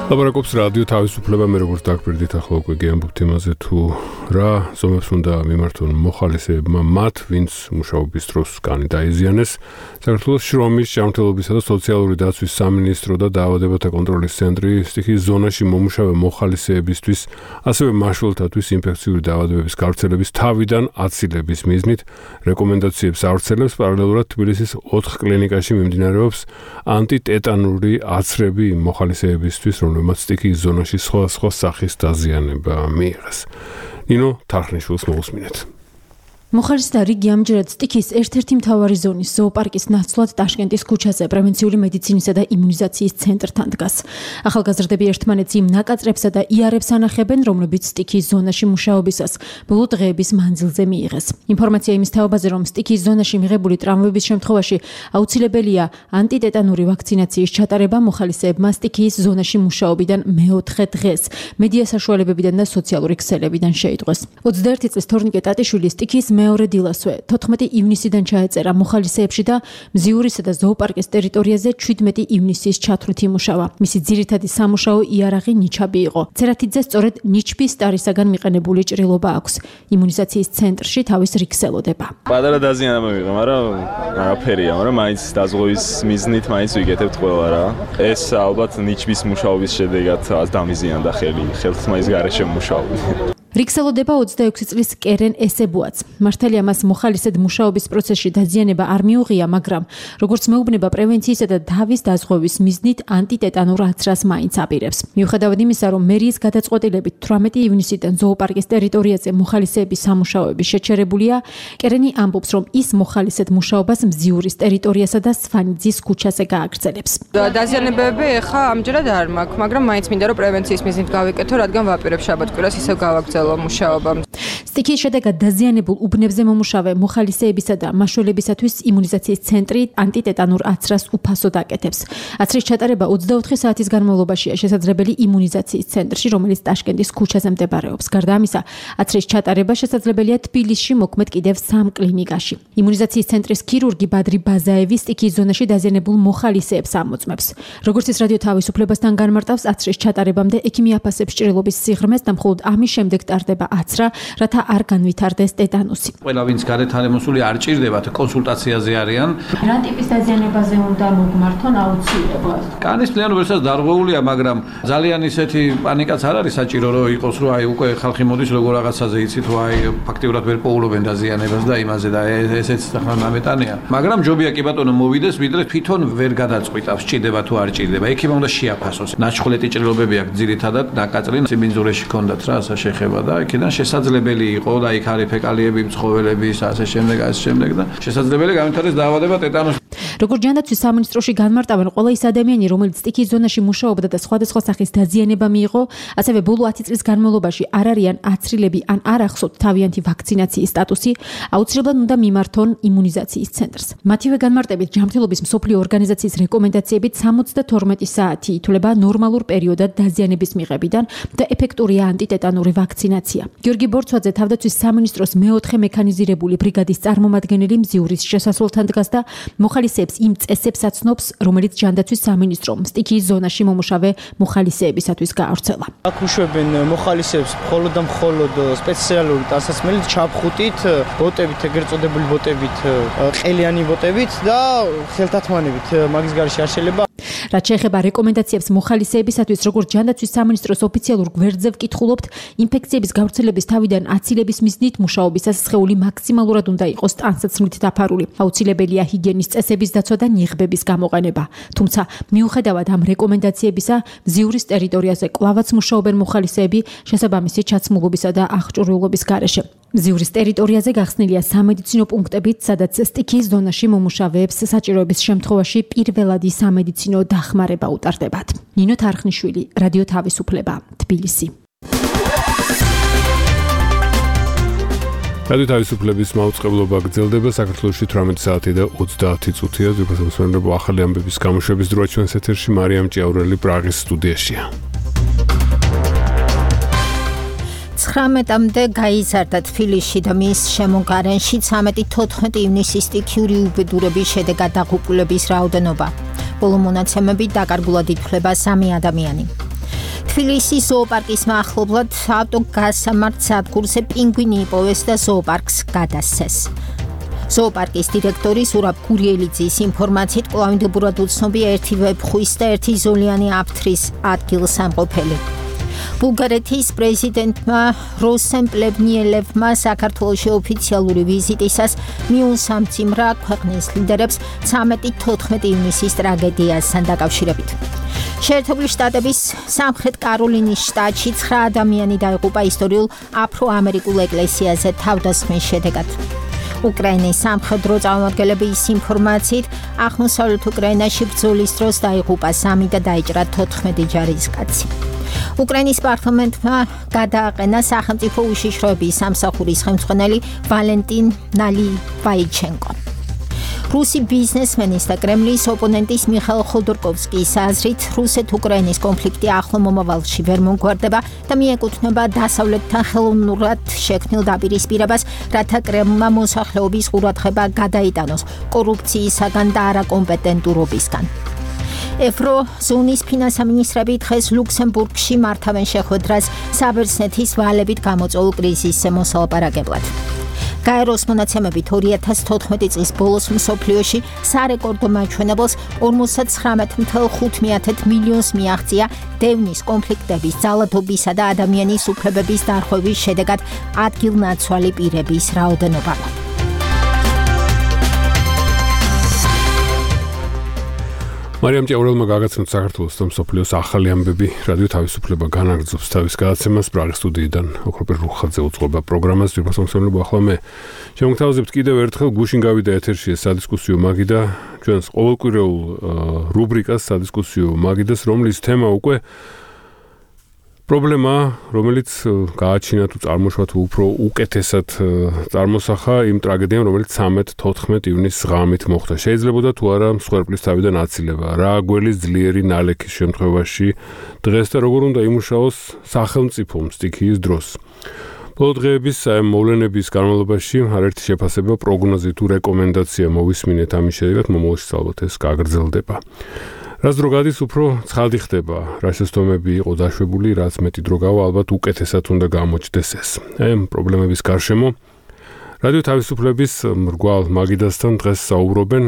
ლაპარაკობს რადიო თავისუფლება, მე როგორც დაგპირდით ახლა უკვე გეამბობთ იმაზე თუ რა ზომებს უნდა მიმართონ მოხალისეებმა მათ, ვინც მუშაობის დროს კანი დაიზიანეს. საქართველოს შრომის, ჯანმრთელობისა და სოციალური დაცვის სამინისტრო და დაავადებათა კონტროლის ცენტრი სტიქიის ზონაში მომუშავე მოხალისეებისთვის, ასევე მაშველთათვის ინფექციური დაავადებების გავრცელების თავიდან აცილების მიზნით რეკომენდაციებს ავრცელებს. პარალელურად თბილისის ოთხ კლინიკაში მიმდინარეობს ანტიტეტანური აცრები მოხალისეებისთვის, რომელმაც სტიქიის ზონაში სხვადასხვა სახის დაზიანება მიიღეს. ნინო თარხნიშვილს მოусმინეთ. მოხალისე და რიგი ამჯერად სტიქიის ერთ-ერთი მთავარი ზონის ზოოპარკის ნაცვლად ტაშკენტის ქუჩაზე პრევენციული მედიცინისა და იმუნიზაციის ცენტრთან დგას. ახალგაზრდები ერთმანეთს იმ ნაკაწრებსა და იარებს ანახებენ, რომლებიც სტიქიის ზონაში მუშაობისას ბოლო დღეების მანძილზე მიიღეს. ინფორმაცია იმის თაობაზე, რომ სტიქიის ზონაში მიღებული ტრავმების შემთხვევაში აუცილებელია ანტიტეტანური ვაქცინაციის ჩატარება მოხალისეებმა სტიქიის ზონაში მუშაობიდან მეოთხე დღეს მედია საშუალებებიდან და სოციალური ქსელებიდან შეიტყვეს. ოცდაერთი წლის თორნიკე ტატიშვილი სტიქიის მეორე დილასვე თოთხმეტი ივნისიდან ჩაეწერა მოხალისეებში და მზიურისა და ზოოპარკის ტერიტორიაზე შვიდმეტი ივნისის ჩათვლით იმუშავა. მისი ძირითადი სამუშაო იარაღი ნიჩაბი იყო. ცერათიძე სწორედ ნიჩბის სტარისაგან მიყენებული ჭრილობა აქვს. იმუნიზაციის ცენტრში თავის რიგს ელოდება. პატარა დაზიანება მიღე, მაგრამ არაფერია, მაგრამ მაინც დაზღვევის მიზნით მაინც ვიკეთებთ ყველა რა. ეს ალბათ ნიჩბის მუშაობის შედეგად დამიზიანდა ხელი, ხელთ მაინც გარეშე მუშაობდი. რიქსელოდება ოცდაექვსი წლის კერენ ესებუაც. მართალია მას მოხალისედ მუშაობის პროცესში დაზიანება არ მიუღია, მაგრამ როგორც მეუბნება პრევენციისა და დავის დაზღვევის მიზნით ანტიტეტანურ აცრას მაინც აპირებს. მიუხედავად იმისა, რომ მერიის გადაწყვეტილებით თვრამეტი ივნისიდან ზოოპარკის ტერიტორიაზე მოხალისეების სამუშაოები შეჩერებულია, კერენი ამბობს, რომ ის მოხალისედ მუშაობას მზიურის ტერიტორიასა და სვანიძის ქუჩაზე გააგრძელებს. დაზიანებები ეხა ამჯერად არ მაქვს, მაგრამ მაინც მინდა რომ პრევენციის მიზნით გავიკეთო, რადგან ვაპირებ შაბათ-კვირას ისევ გავაგრძელო მუშაობა. სტიქიის შედეგად დაზიანებულ უბნებზე მომუშავე მოხალისეებისა და მაშველებისათვის იმუნიზაციის ცენტრი ანტიტეტანურ აცრას უფასოდ აკეთებს. აცრის ჩატარება ოცდაოთხი საათის განმავლობაშია შესაძლებელი იმუნიზაციის ცენტრში, რომელიც ტაშკენტის ქუჩაზე მდებარეობს. გარდა ამისა, აცრის ჩატარება შესაძლებელია თბილისში, მოქმედ კიდევ სამ კლინიკაში. იმუნიზაციის ცენტრის ქირურგი ბადრი ბაზაევი სტიქიის ზონაში დაზიანებულ მოხალისეებს ამოწმებს. როგორც ის რადიო თავისუფლებასთან განმარტავს, აცრის ჩატარებამდე ექიმი აფასებს ჭრილობის სიღრმეს და მხოლოდ ამის შემდეგ ტარდება აცრა, რათა არ განვითარდეს ტეტანუსი. ყველა ვინც გარეთანემოსული არ ჭირდებათ, კონსულტაციაზე არიან. რა ტიპის დაზიანებაზე უნდა მოგმართონ აუცილებლად? კანის ფლიანობებსაც დარღვეულია, მაგრამ ძალიან ისეთი პანიკაც არ არის საჭირო, რომ იყოს, რომ აი უკვე ხალხი მოდის როგორ რაღაცაზე იცით, რომ აი ფაქტიურად ვერ პოულობენ დაზიანებას და იმაზე და ესეც ახლა ნამეტანია. მაგრამ ჯობია კი ბატონო მოვიდეს, ვიდრე თვითონ ვერ გადაწყვიტავს, ჭირდება თუ არ ჭირდება. ექიმმა უნდა შეაფასოს. ნაჩხლეტი ჭრილობები აქვს ძირითადად ნაკაწრი სიბინძურეში ჰქონდათ რა ასა შეხება და იქიდან შესაძლებელი იყო და იქ არის ფეკალიები, მცხოველები, ასე შემდეგ, ასე შემდეგ და შესაძლებელი განვითარდეს დაავადება ტეტანუსი. როგორც ჯანდაცვის სამინისტროში განმარტავენ, ყველა ის ადამიანი, რომელიც სტიქიის ზონაში მუშაობდა და სხვადასხვა სახის დაზიანება მიიღო, ასევე ბოლო ათი წლის განმავლობაში არ არიან აცრილები ან არ ახსოვთ თავიანთი ვაქცინაციის სტატუსი, აუცილებლად უნდა მიმართონ იმუნიზაციის ცენტრს. მათივე განმარტებით, ჯანმრთელობის მსოფლიო ორგანიზაციის რეკომენდაციებით სამოცდათორმეტი საათი ითვლება ნორმალურ პერიოდად დაზიანების მიღებიდან და ეფექტურია ანტიტეტანური ვაქცინაცია. გიორგი ბორცვაძე თავდაცვის სამინისტროს მეოთხე მექანიზირებული ბრიგადის წარმომადგენელი მზიურის შესასვლელთან დგას და მოხალისეებს იმ წესებს აცნობს, რომელიც ჯანდაცვის სამინისტრომ სტიქიის ზონაში მომუშავე მოხალისეებისათვის გაავრცელა. აქ უშვებენ მოხალისეებს მხოლოდ და მხოლოდ სპეციალური ტანსაცმელით, ჩაფხუტით, ბოტებით, ეგრეთ წოდებული ბოტებით, ყელიანი ბოტებით და ხელთათმანებით. მაგის გარეშე არ შეიძლება. რაც შეეხება რეკომენდაციებს მოხალისეებისათვის, როგორც ჯანდაცვის სამინისტროს ოფიციალურ გვერდზე ვკითხულობთ, ინფექციების გავრცელების თავიდან აცილების მიზნით მუშაობისას სხეული მაქსიმალურად უნდა იყოს ტანსაცმლით დაფარული. აუცილებელია ჰიგიენის წესების დაცვა და ნიღბების გამოყენება. თუმცა, მიუხედავად ამ რეკომენდაციებისა, მზიურის ტერიტორიაზე კვლავაც მუშაობენ მოხალისეები შესაბამისი ჩაცმულობისა და აღჭურვილობის გარეშე. მზიურის ტერიტორიაზე გახსნილია სამედიცინო პუნქტებით, სადაც სტიქიის ზონაში მომუშავეებს საჭიროების შემთხვევაში პირველადი სამედიცინო დახმარება უტარდებათ. ნინო თარხნიშვილი, რადიო თავისუფლება, თბილისი. რადიო თავისუფლების მაუწყებლობა გრძელდება საქართველოში თვრამეტი საათი და ოცდაათი წუთია. ზოგადად მოსმენებო ახალი ამბების გამოშვების დროა ჩვენს ეთერში მარიამ ჭიაურელი პრაღის სტუდიაშია. ცხრამეტამდე გაიზარდა თბილისში და მის შემოგარენში ცხრამეტი-თოთხმეტი ივნისის სტიქიური უბედურების შედეგად დაღუპულების რაოდენობა. ბოლო მონაცემებით დაკარგულად ითვლება სამი ადამიანი. თბილისის ზოოპარკის მახლობლად ავტოგასამართ სადგურზე პინგვინი იპოვეს და ზოოპარკს გადასცეს. ზოოპარკის დირექტორი ზურაბ გურიელიძის ინფორმაციით კვლავინდებურად უცნობია ერთი ვეფხვის და ერთი ზოლიანი აფთრის ადგილსამყოფელი. ბულგარეთის პრეზიდენტმა როსენ პლებნიელევმა საქართველოში ოფიციალური ვიზიტისას მიუსამძიმრა ქვეყნის ლიდერებს ცამეტი თოთხმეტი ივნისის ტრაგედიასთან დაკავშირებით. შეერთებული შტატების სამხრეთ კაროლინის შტატში ცხრა ადამიანი დაიღუპა ისტორიულ აფრო-ამერიკულ ეკლესიაზე თავდასხმის შედეგად. უკრაინის სამხედრო წარმომადგენლების ინფორმაციით აღმოსავლეთ უკრაინაში ბრძოლის დროს დაიღუპა სამი და დაიჭრა თოთხმეტი ჯარისკაცი. უკრაინის პარლამენტმა გადააყენა სახელმწიფო უშიშროების სამსახურის ხელმძღვანელი ვალენტინ ნალივაიჩენკო. რუსი ბიზნესმენის და კრემლის ოპონენტის მიხაილ ხოდორკოვსკის აზრით, რუსეთ-უკრაინის კონფლიქტი ახლო მომავალში ვერ მომგვარდება და მიეკუთვნება დასავლეთთან ხელოვნურად შექმნილ დაპირისპირებას, რათა კრემლმა მოსახლეობის ყურადღება გადაიტანოს კორუფციისაგან და არაკომპეტენტურობისგან. ევროზონის ფინანსამინისტრები დღეს ლუქსემბურგში მართავენ შეხვედრას საბერძნეთის ვალებით გამოწვეულ კრიზისზე მოსალაპარაკებლად. გაეროს მონაცემებით ორი ათას თოთხმეტი წლის ბოლოს მსოფლიოში სარეკორდო მაჩვენებელს ორმოცდათხრამეტ ათეულს ხუთ მილიონს მიაღწია დევნის კონფლიქტების, ძალადობისა და ადამიანის უფლებების დარღვევის შედეგად ადგილნაცვალი პირების რაოდენობა. მარიამ ჭეურელმა გაგაცნოთ საქართველოს და მსოფლიოს ახალი ამბები. რადიო თავისუფლება განაგრძობს თავის გადაცემას. პრაღის სტუდიიდან ოქროპერ რუხაძე უძღვება პროგრამას. ვიფასონსონებო ახლა მე შემოგთავაზებთ კიდევ ერთხელ გუშინ გავიდა ეთერში სადისკუსიო მაგიდა ჩვენს ყოველკვირეულ რუბრიკას სადისკუსიო მაგიდას, რომლის თემა უკვე პრობლემა, რომელიც გააჩინა თუ წარმოშვა თუ უფრო უკეთესად წარმოსახა იმ ტრაგედიამ, რომელიც ცამეტ თოთხმეტ ივნისს ღამით მოხდა. შეიძლებოდა თუ არა მსხვერპლის თავიდან აცილება, რა გველის ძლიერი ნალექის შემთხვევაში დღეს და როგორ უნდა იმუშაოს სახელმწიფომ სტიქიის დროს. ბოლო დღეების მოვლენების განმავლობაში არაერთი შეფასება, პროგნოზი თუ რეკომენდაცია მოვისმინეთ, ამის შედეგად მომავალში ალბათ ეს გაგრძელდება. რაც დრო გადის, უფრო ცხადი ხდება, რა შეცდომები იყო დაშვებული, რაც მეტი დრო გავა, ალბათ უკეთესად უნდა გამოჩნდეს ეს. აი, პრობლემების გარშემო რადიო თავისუფლების მრგვალ მაგიდასთან დღეს საუბრობენ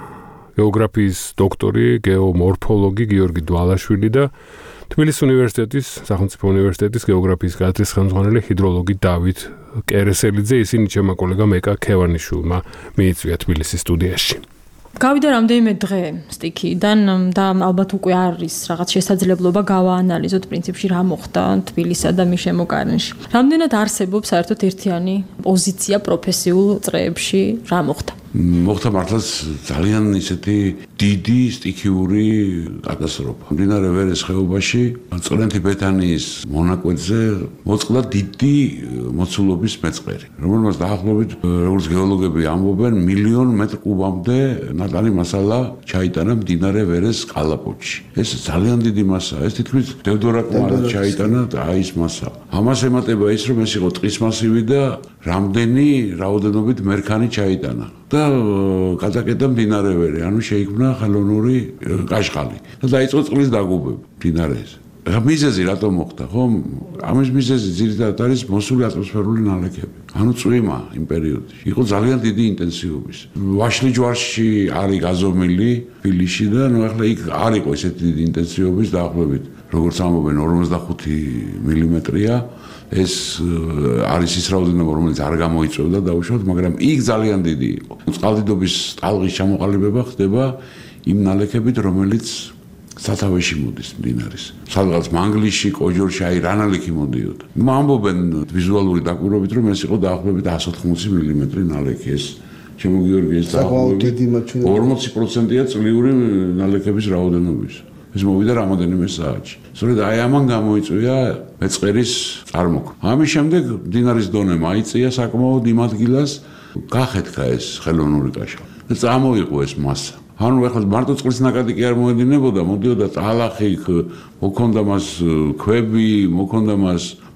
გეოგრაფიის დოქტორი, გეომორფოლოგი გიორგი დვალაშვილი და თბილისის უნივერსიტეტის, სახელმწიფო უნივერსიტეტის გეოგრაფიის კათედრის ხელმძღვანელი ჰიდროლოგი დავით კერესელიძე, ისინი ჩემმა კოლეგამ ეკა ქევანიშვილმა მიიწვია თბილისის სტუდიაში. გავიდა რამდენიმე დღე სტიქიიდან და ალბათ უკვე არის რაღაც შესაძლებლობა გავაანალიზოთ პრინციპში რა მოხდა თბილისსა და მის შემოგარენში. რამდენად არსებობს საერთოდ ერთიანი პოზიცია პროფესიულ წრეებში რა მოხდა? მოხდა მართლაც ძალიან ისეთი დიდი სტიქიური კატასტროფა. მდინარე ვერეს ხეობაში წყლენთი ბეთანიის მონაკვეთზე მოწყდა დიდი მოცულობის მეწყერი, რომელმაც დაახლოებით, როგორც გეოლოგები ამბობენ, მილიონ მეტრ კუბამდე ნატალი მასალა ჩაიტანა მდინარე ვერეს კალაპოტში. ეს ძალიან დიდი მასაა. ეს თითქმის დევდორაკმარად ჩაიტანა აი ეს მასა. ამას ემატება ის, რომ ეს იყო ტყის მასივი და რამდენი რაოდენობით მერქანი ჩაიტანა. და გადაკეტა მდინარე ვერე, ანუ შეიქმნა ხელოვნური კაშხალი. და დაიწყო წყლის დაგუბება მდინარეზე. მიზეზი რატომ მოხდა, ხო? ამის მიზეზი ძირითადად არის მოსული ატმოსფერული ნალექები. ანუ წვიმა იმ პერიოდში იყო ძალიან დიდი ინტენსივობის. ვაშლი ჯვარში არის გაზომილი თბილისში და ნუ ახლა იქ არ იყო ესეთი დიდი ინტენსივობის დაახლოებით, როგორც ამბობენ ორმოცდახუთი მილიმეტრია. ეს არის ის რაოდენობა, რომელიც არ გამოიწვევდა დაუშვათ, მაგრამ იქ ძალიან დიდი იყო. წყალდიდობის ტალღის ჩამოყალიბება ხდება იმ ნალექებით, რომელიც სათავეში მოდის მდინარის. სადღაც მანგლისში, კოჯორში, აი რა ნალექი მოდიოდა. ამბობენ ვიზუალური დაკვირვებით, რომ ეს იყო დაახლოებით εκατს ოცდახუთი მილიმეტრი ნალექი. ეს ჩემო გიორგი, ეს დაახლოებით ორმოცი პროცენტია წლიური ნალექების რაოდენობის. ეს მოვიდა რამოდენიმე საათში. სწორედ აი ამან გამოიწვია მეწყერის წარმოქმნა. ამის შემდეგ მდინარის დონე მაიწია საკმაოდ იმ ადგილას, გახეთქა ეს ხელოვნური კაშხალი. და წამოიღო ეს მასა. ანუ ახლა მარტო წყლის ნაკადი კი არ მოედინებოდა, მოდიოდა ტალახი, მოქონდა მას ქვები, მოქონდა მას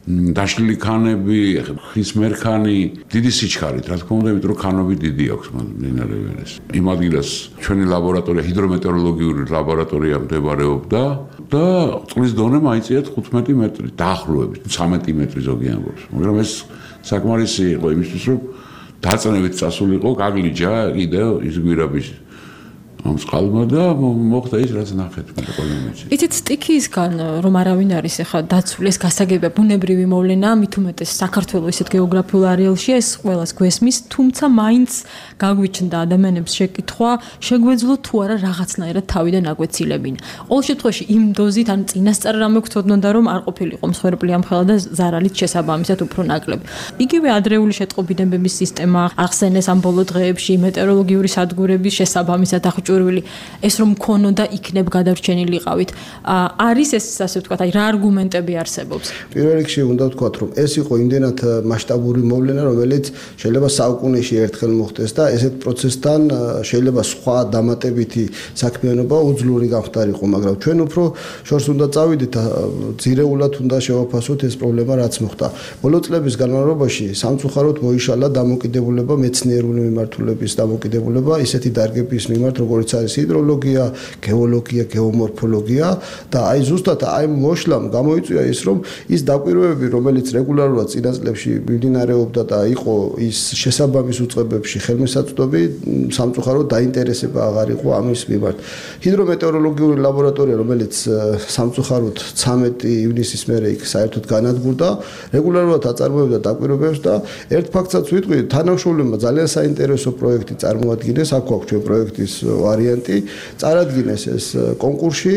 დაშლილი ქანები, ხის მერქანი, დიდი სიჩქარით, რა თქმა უნდა, იმიტომ რომ ქანები დიდი აქვს მდინარე ვერეს. იმ ადგილას ჩვენი ლაბორატორია, ჰიდრომეტეოროლოგიური ლაბორატორია მდებარეობდა და წყლის დონე მაიწიათ ხუთმეტი მეტრი, დაახლოებით ცამეტი მეტრი ზოგი ამბობს. მაგრამ ეს საკმარისი იყო იმისთვის, რომ დაწნევით წასულიყო, გაგლიჯა კიდევ ის გვირაბის ამ წყალმა და მოხდა ის რაც ნახეთ მე ყველამეც. იცით სტიქიისგან რომ არავინ არის ახლა დაცული ეს გასაგებია ბუნებრივი მოვლენა, მით უმეტეს საქართველოს ისეთ გეოგრაფიულ არეალში ეს ყველას გვესმის, თუმცა მაინც გაგვიჩნდა ადამიანებს შეკითხვა, შეგვეძლო თუ არა რაღაცნაირად თავიდან აგვეცილებინა. ყოველ შემთხვევაში იმ დოზით ან წინასწარ რამე გვცოდნოდა რომ არ ყოფილიყო მსხვერპლი ამ ხელა და ზარალით შესაბამისად უფრო ნაკლები. იგივე ადრეული შეტყობინებების სისტემა ახსენეს ამ ბოლო დღეებში მეტეოროლოგიური სადგურების შესაბამისად ჭურვილი ეს რომ მქონოდა იქნებ გადარჩენილიყავით არის ეს ასე ვთქვათ აი რა არგუმენტები არსებობს პირველ რიგში უნდა ვთქვათ რომ ეს იყო იმდენად მასშტაბური მოვლენა რომელიც შეიძლება საუკუნეში ერთხელ მოხდეს და ესეთ პროცესთან შეიძლება სხვა დამატებითი საქმიანობა უძლური გამხდარიყო მაგრამ ჩვენ უფრო შორს უნდა წავიდეთ ძირეულად უნდა შევაფასოთ ეს პრობლემა რაც მოხდა ბოლო წლების განმავლობაში სამწუხაროდ მოიშალა დამოკიდებულება მეცნიერული მიმართულების დამოკიდებულება ისეთი დარგების მიმართ როგორც არის ჰიდროლოგია, გეოლოგია, გეომორფოლოგია და აი ზუსტად აი მოშლამ გამოიწვია ის რომ ის დაკვირვებები რომელიც რეგულარულად წინა წლებში მიმდინარეობდა და იყო ის შესაბამის უწყებებში ხელმისაწვდომი სამწუხაროდ დაინტერესება აღარ იყო ამის მიმართ. ჰიდრომეტეოროლოგიური ლაბორატორია რომელიც სამწუხაროდ ცამეტი ივნისის მერე იქ საერთოდ განადგურდა, რეგულარულად აწარმოებდა დაკვირვებებს და ერთ ფაქტსაც ვიტყვი, თანამშრომლებმა ძალიან საინტერესო პროექტი წარმოადგინეს, აქ აქვს ჩვენ პროექტის ვარიანტი წარადგინეს ეს კონკურსში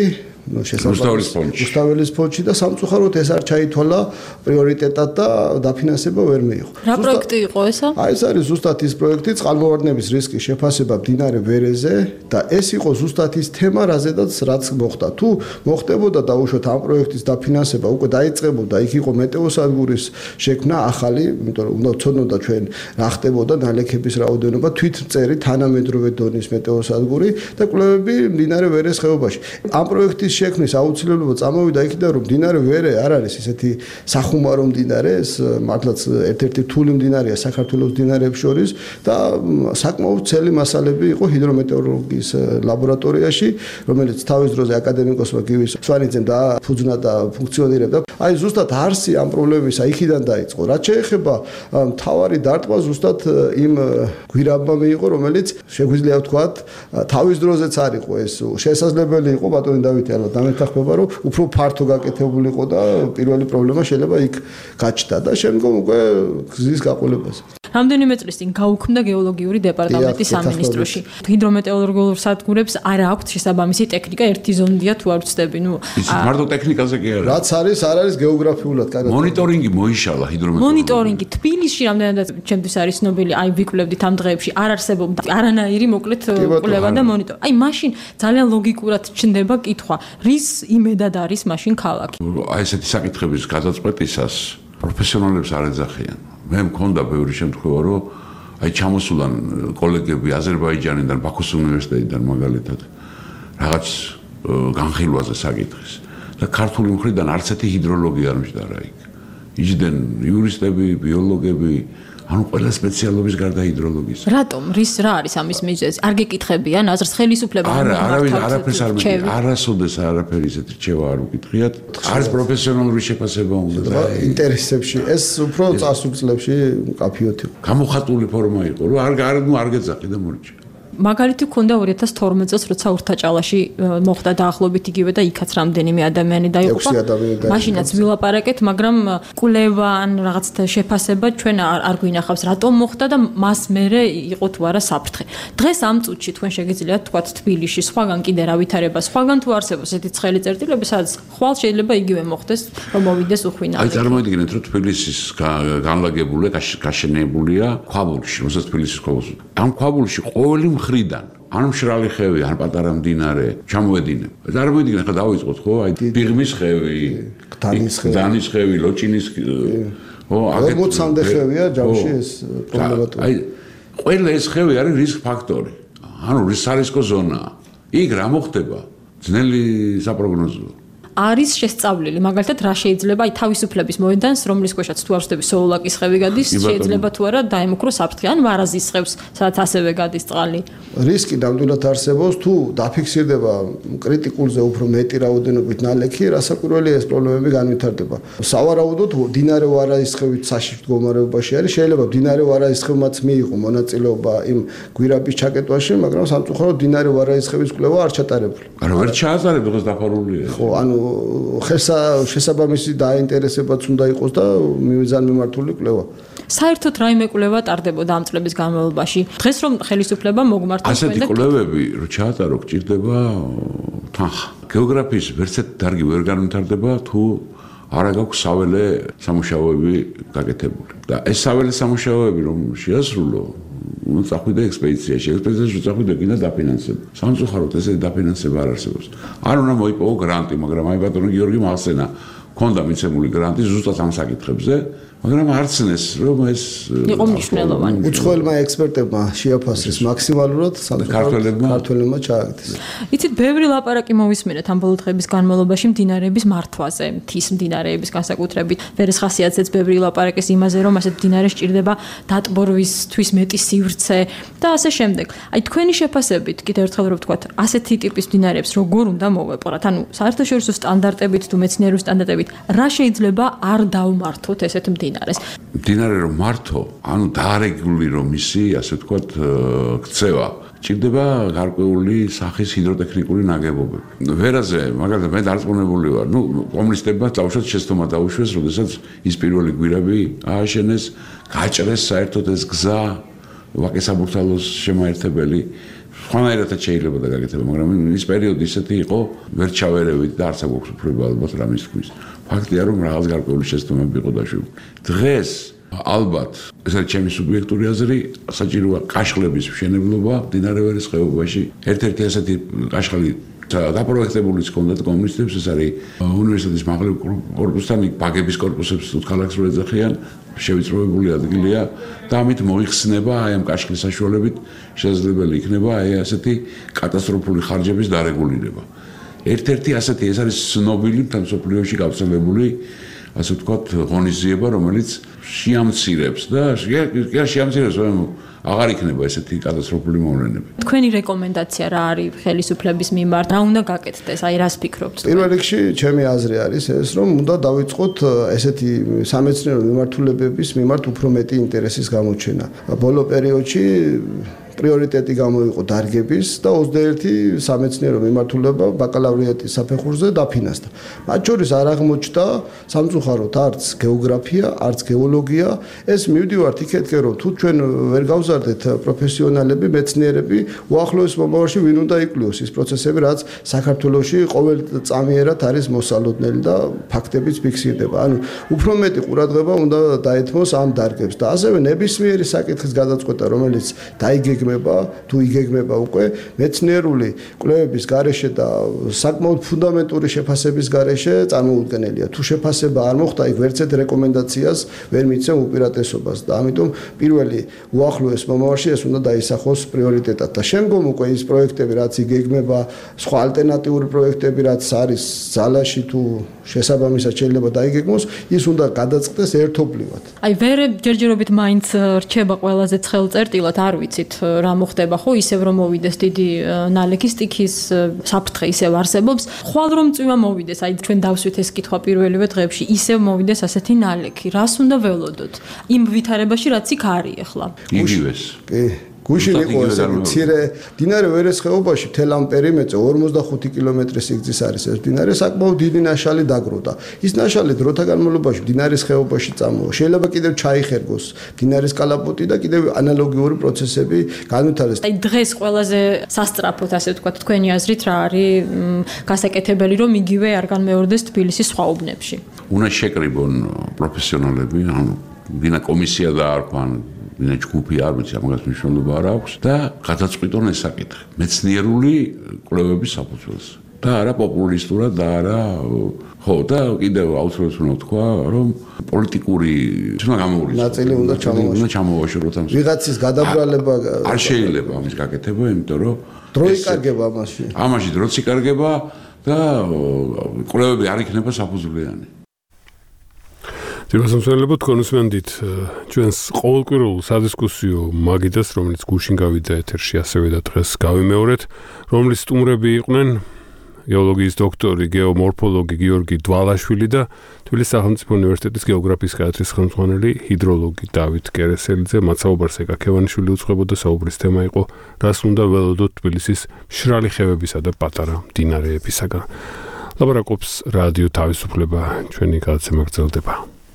რუსთაველის ფონდში და სამწუხაროდ ეს არ ჩაითვალა პრიორიტეტად და დაფინანსება ვერ მიიღო. რა პროექტი იყო ესა? აი ეს არის ზუსტად ის პროექტი წყალმოვარდნების რისკის შეფასება მდინარე ვერეზე და ეს იყო ზუსტად ის თემა რაზედაც რაც მოხდა. თუ მოხდებოდა დაუშვათ ამ პროექტის დაფინანსება უკვე დაიწყებოდა, იქ იყო მეტეოსადგურის შექმნა ახალი, იმიტომ რომ უნდა ვცოდნოდა ჩვენ რა ხდებოდა ნალექების რაოდენობა, თვით წერი თანამედროვე დონის მეტეოსადგური და კვლევები მდინარე ვერეს ხეობაში. ამ პროექტის შექმნის აუცილებლობა წამოვიდა იქიდან რომ მდინარე ვერე არ არის ესეთი სახუმარო მდინარე ეს მართლაც ერთ-ერთი რთული მდინარეა საქართველოს მდინარეებს შორის და საკმაოდ ცელი მასალები იყო ჰიდრომეტეოროლოგიის ლაბორატორიაში რომელიც თავის დროზე აკადემიკოსმა გივის სვანიძემ დააფუძნა და ფუნქციონირებდა აი ზუსტად არსი ამ პრობლემისა იქიდან დაიწყო რაც შეეხება მთავარი დარტყმა ზუსტად იმ გვირაბმა მიიღო რომელიც შეგვიძლია ვთქვათ თავის დროზეც არ იყო ეს შესაძლებელი იყო ბატონი დავითი დამეთანხმება რომ უფრო ფართო გაკეთებულიყო და პირველი პრობლემა შეიძლება იქ გაჩნდა და შემდგომ უკვე გზის გაყოლებაზე. რამდენიმე წლის წინ გაუქმდა გეოლოგიური დეპარტამენტი სამინისტროში. ჰიდრომეტეოროლოგიურ სადგურებს არ აქვს შესაბამისი ტექნიკა, ერთი ზონდია თუ არ ვცდები, ნუ მარტო ტექნიკაზე კი არა. რაც არის, არ არის გეოგრაფიულად კარგად. მონიტორინგი მოიშალა ჰიდრომეტეოროლოგიურ. მონიტორინგი თბილისში რამდენადაც ჩემთვის არის ცნობილი, აი ვიკვლევდით ამ დღეებში, არ არსებობდა არანაირი მოკლედ კვლევა და მონიტორინგი. აი მაშინ ძალიან ლოგიკურად ჩნდება კითხვა, რის იმედად არის მაშინ ქალაქი. აი ესეთი საკითხების გადაწყვეტისას პროფესიონალებს არ ეძახიან. მე მქონდა ბევრი შემთხვევა, რომ აი ჩამოსულან კოლეგები აზერბაიჯანიდან, ბაქოს უნივერსიტეტიდან მაგალითად რაღაც განხილვაზე საკითხის და ქართული მხრიდან არც ერთი ჰიდროლოგი არ მჯდარა იქ. იჯდნენ იურისტები, ბიოლოგები, ანუ ყველა სპეციალობის გარდა ჰიდროლოგის. რატომ? რის რა არის ამის მიზეზი? არ გეკითხებიან აზრს ხელისუფლება? არა, არავინ არაფერს არ მეკითხება. არასოდეს არაფერი ისეთი რჩევა არ უკითხიათ. არის პროფესიონალური შეფასება უნდა და ინტერესებში ეს უფრო წასულწლებში მკაფიოდ იყო. გამოხატული ფორმა იყო, რომ არ არ არ გეძახი და მორჩი. მაგალითი ქონდა ორი ათას თორმეტ წელს, როცა ურთაჭალაში მოხდა დაახლოებით იგივე და იქაც რამდენიმე ადამიანი დაიღუპა. მაშინაც ვილაპარაკეთ, მაგრამ კვლევა ან რაღაცა შეფასება ჩვენ არ გვინახავს, რატომ მოხდა და მას მერე იყო თუ არა საფრთხე. დღეს ამ წუთში თქვენ შეგიძლიათ თქვათ თბილისში, სხვაგან კიდე რა ვითარება, სხვაგან თუ არსებობს ესეთი ცხელი წერტილები, სადაც ხვალ შეიძლება იგივე მოხდეს, რომ მოვიდეს უხვინავი. აი წარმოიდგინეთ, რომ თბილისის განლაგებული, გაშენებულია ქვაბულში, რომელსაც თბილისის ქვაბულში. ამ ქვაბულში ყოველი მხრიდან ან მშრალი ხევი, ან პატარა მდინარე ჩამოედინება. წარმოიდგინე, ხა დავიწყოთ, ხო? აი ბიღმის ხევი, გდანის ხევი, გდანის ხევი, ლოჭინის ო, აგეთ მოცამდე ხევია ჯამში ეს პრობლემატური. აი ყველა ეს ხევი არის რისკ ფაქტორი. ანუ რისკო ზონაა. იქ რა მოხდება? ძნელი საპროგნოზოა. არის შესწავლილი, მაგალითად რა შეიძლება აი თავისუფლების მოედანს, რომლის ქვეშაც თუ არ ვსდები სოულაკის ხევი გადის, შეიძლება თუ არა დაემუქროს საფრთხე, ან ვარაზის ხევს, სადაც ასევე გადის წყალი. რისკი ნამდვილად არსებობს, თუ დაფიქსირდება კრიტიკულზე უფრო მეტი რაოდენობით ნალექი, რასაკვირველია ეს პრობლემები განვითარდება. სავარაუდოდ დინარე ვარაისხევით საშიშ მდგომარეობაში არის, შეიძლება დინარე ვარაისხევმაც მიიღო მონაწილეობა იმ გვირაბის ჩაკეტვაში, მაგრამ სამწუხაროდ დინარე ვარაისხევის კვლევა არ ჩატარებული. არა, ვერ ჩაატარებ, დღეს დაფარულია. ხო, ანუ ხესა შესაბამისი დაინტერესებაც უნდა იყოს და მიზანმიმართული კვლევა. საერთოდ რაიმე კვლევა ტარდებოდა ამ წლების განმავლობაში. დღეს რომ ხელისუფლება მოგმართავს ასეთი კვლევები რო ჩაატარო, გჭირდება თანხა. გეოგრაფიის ვერცეთ დარგი ვერ განვითარდება თუ არა გაქვს საველე სამუშაოები გაკეთებული. და ეს საველე სამუშაოები რომ შეასრულო, უნდა წახვიდე ექსპედიციაში, ექსპედიციაში წახვიდე კიდე დაფინანსება. სამწუხაროდ ესეთი დაფინანსება არ არსებობს. არ უნდა მოიპოვო გრანტი, მაგრამ აი ბატონო გიორგი მახსენა, ქონდა მიცემული გრანტი ზუსტად ამ საკითხებზე, მაგრამ არცნეს რომ ეს იყო მნიშვნელოვანი. უცხოელმა ექსპერტებმა შეაფასეს მაქსიმალურად, ქართველებმა ქართველებმა ჩააგდეს. იცით, ბევრი ლაპარაკი მოვისმენეთ ამ ბოლო დღების განმავლობაში მდინარეების მართვაზე, მთის მდინარეების განსაკუთრებით. ვერეს ხასიათზეც ბევრი ლაპარაკის იმაზე, რომ ასეთ მდინარეს ჭირდება დატბორვისთვის მეტი სივრცე და ასე შემდეგ. აი თქვენი შეფასებით, კიდევ ერთხელ რომ ვთქვათ, ასეთი ტიპის მდინარეებს როგორ უნდა მოვეპყრათ? ანუ საერთაშორისო სტანდარტებით თუ მეცნიერული სტანდარტებით, რა შეიძლება არ დავმართოთ ესეთ მდინარეს? მდინარე რომ მართო, ანუ დაარეგულირო მისი, ასე ვთქვათ, ქცევა. ჭირდება გარკვეული სახის ჰიდროტექნიკური ნაგებობები. ვერაზე, მაგალითად, მე დარწმუნებული ვარ, ნუ კომუნისტებმა თავშოთ შეცდომა დაუშვეს, როდესაც ის პირველი გვირაბი ააშენეს, გაჭრეს საერთოდ ეს გზა ვაკე-საბურთალოს შემაერთებელი. სხვანაირადაც შეიძლება და გაკეთება, მაგრამ ის პერიოდი ისეთი იყო, ვერ ჩავერევით და არც აქვს უფლება ალბათ რამის თქვის. ფაქტია, რომ რაღაც გარკვეული შეცდომები იყო დაშვებული. დღეს ალბათ, ეს არის ჩემი სუბიექტური აზრი, საჭიროა კაშხლების მშენებლობა მდინარე ვერის ხეობაში. ერთ-ერთი ასეთი კაშხალი დაპროექტებული ჰქონდათ კომუნისტებს, ეს არის უნივერსიტეტის მაღლებ კორპუსთან, ბაგების კორპუსებს თუ ქალაქს რო ეძახიან, შევიწროებული ადგილია და ამით მოიხსნება აი ამ კაშხლის საშუალებით შესაძლებელი იქნება აი ასეთი კატასტროფული ხარჯების დარეგულირება. ერთ-ერთი ასეთი ეს არის ცნობილი მსოფლიოში გავრცელებული ასე ვთქვათ ღონისძიება, რომელიც შეამცირებს და შეამცირებს, რომ აღარ იქნება ესეთი კატასტროფული მოვლენები. თქვენი რეკომენდაცია რა არის ხელისუფლების მიმართ? რა უნდა გაკეთდეს? აი რას ფიქრობთ? პირველ რიგში ჩემი აზრი არის ეს, რომ უნდა დავიწყოთ ესეთი სამეცნიერო მიმართულებების მიმართ უფრო მეტი ინტერესის გამოჩენა. ბოლო პერიოდში პრიორიტეტი გამოიყო დარგების და ოცდაერთი სამეცნიერო მიმართულება ბაკალავრიატის საფეხურზე დაფინანსდა. მათ შორის არ აღმოჩნდა სამწუხაროდ არც გეოგრაფია, არც გეოლოგია. ეს მივდივართ იქეთკენ, რომ თუ ჩვენ ვერ გავზარდეთ პროფესიონალები, მეცნიერები, უახლოეს მომავალში ვინ უნდა იკვლიოს ის პროცესები, რაც საქართველოში ყოველწამიერად არის მოსალოდნელი და ფაქტებიც ფიქსირდება. ანუ უფრო მეტი ყურადღება უნდა დაეთმოს ამ დარგებს და ასევე ნებისმიერი საკითხის გადაწყვეტა, რომელიც დაიგეგმება თუ იგეგმება უკვე მეცნიერული კვლევების გარეშე და საკმაოდ ფუნდამენტური შეფასების გარეშე წარმოუდგენელია. თუ შეფასება არ მოხდა, იქ ვერცეთ რეკომენდაციას ვერ მიცემ უპირატესობას და ამიტომ პირველი უახლოეს მომავალში ეს უნდა დაისახოს პრიორიტეტად და შემდგომ უკვე ის პროექტები, რაც იგეგმება, სხვა ალტერნატიული პროექტები, რაც არის ძალაში თუ შესაბამისად შეიძლება დაიგეგმოს, ის უნდა გადაწყდეს ერთობლივად. აი ვერ ჯერჯერობით მაინც რჩება ყველაზე ცხელ წერტილად, არ ვიცით რა მოხდება, ხო, ისევ რომ მოვიდეს დიდი ნალექის სტიქის საფრთხე ისევ არსებობს. ხვალ რომ წვიმა მოვიდეს, აი ჩვენ დავსვით ეს კითხვა პირველივე დღეებში, ისევ მოვიდეს ასეთი ნალექი. რას უნდა ველოდოთ? იმ ვითარებაში რაც იქ არის ახლა. იგივეს. კი. გუშინ იყო ეს მცირე მდინარე ვერეს ხეობაში მთელ ამ პერიმეტრზე ორმოცდახუთი კილომეტრის სიგრძის არის ეს მდინარე, საკმაოდ დიდი ნაშალი დაგროვდა. ის ნაშალი დროთა განმავლობაში მდინარის ხეობაში წამოვა. შეიძლება კიდევ ჩაიხერგოს მდინარის კალაპოტი და კიდევ ანალოგიური პროცესები განვითარდეს. აი დღეს ყველაზე სასწრაფოდ ასე ვთქვათ, თქვენი აზრით რა არის გასაკეთებელი, რომ იგივე არ განმეორდეს თბილისის სხვა უბნებში? უნდა შეკრიბონ პროფესიონალები, ანუ ვინა კომისია დაარქვან, ვინა ჯგუფი არ ვიცი, ამას მნიშვნელობა არ აქვს და გადაწყვიტონ ეს საკითხი მეცნიერული კვლევების საფუძველზე და არა პოპულისტურად და არა ხო და კიდევ აუცილებლად უნდა თქვა, რომ პოლიტიკური თუნდაც გამოურიცხოს ნაწილი უნდა ჩამოვაშოროთ ამ ვიღაცის გადაბრალება არ შეიძლება ამის გაკეთება, იმიტომ რომ დრო იკარგება ამაში. ამაში დროც იკარგება და კვლევები არ იქნება საფუძვლიანი. ძირფასმცველებო, თქვენ უსმენთ ჩვენს ყოველკვირეულ სადისკუსიო მაგიდას, რომელიც გუშინ გავიდა ეთერში, ასევე და დღეს გავიმეორეთ, რომლის სტუმრები იყვნენ გეოლოგიის დოქტორი, გეომორფოლოგი გიორგი დვალაშვილი და თბილისის სახელმწიფო უნივერსიტეტის გეოგრაფიის კათედრის ხელმძღვანელი ჰიდროლოგი დავით კერესელიძე. მათ საუბარს ეკაქევანიშვილი უძღვებოდა, საუბრის თემა იყო რას უნდა ველოდოთ თბილისის მშრალი ხევებისა და პატარა მდინარეებისაგან. ლაპარაკობს რადიო თავისუფლება, ჩვენი გადაცემა გრძელდება.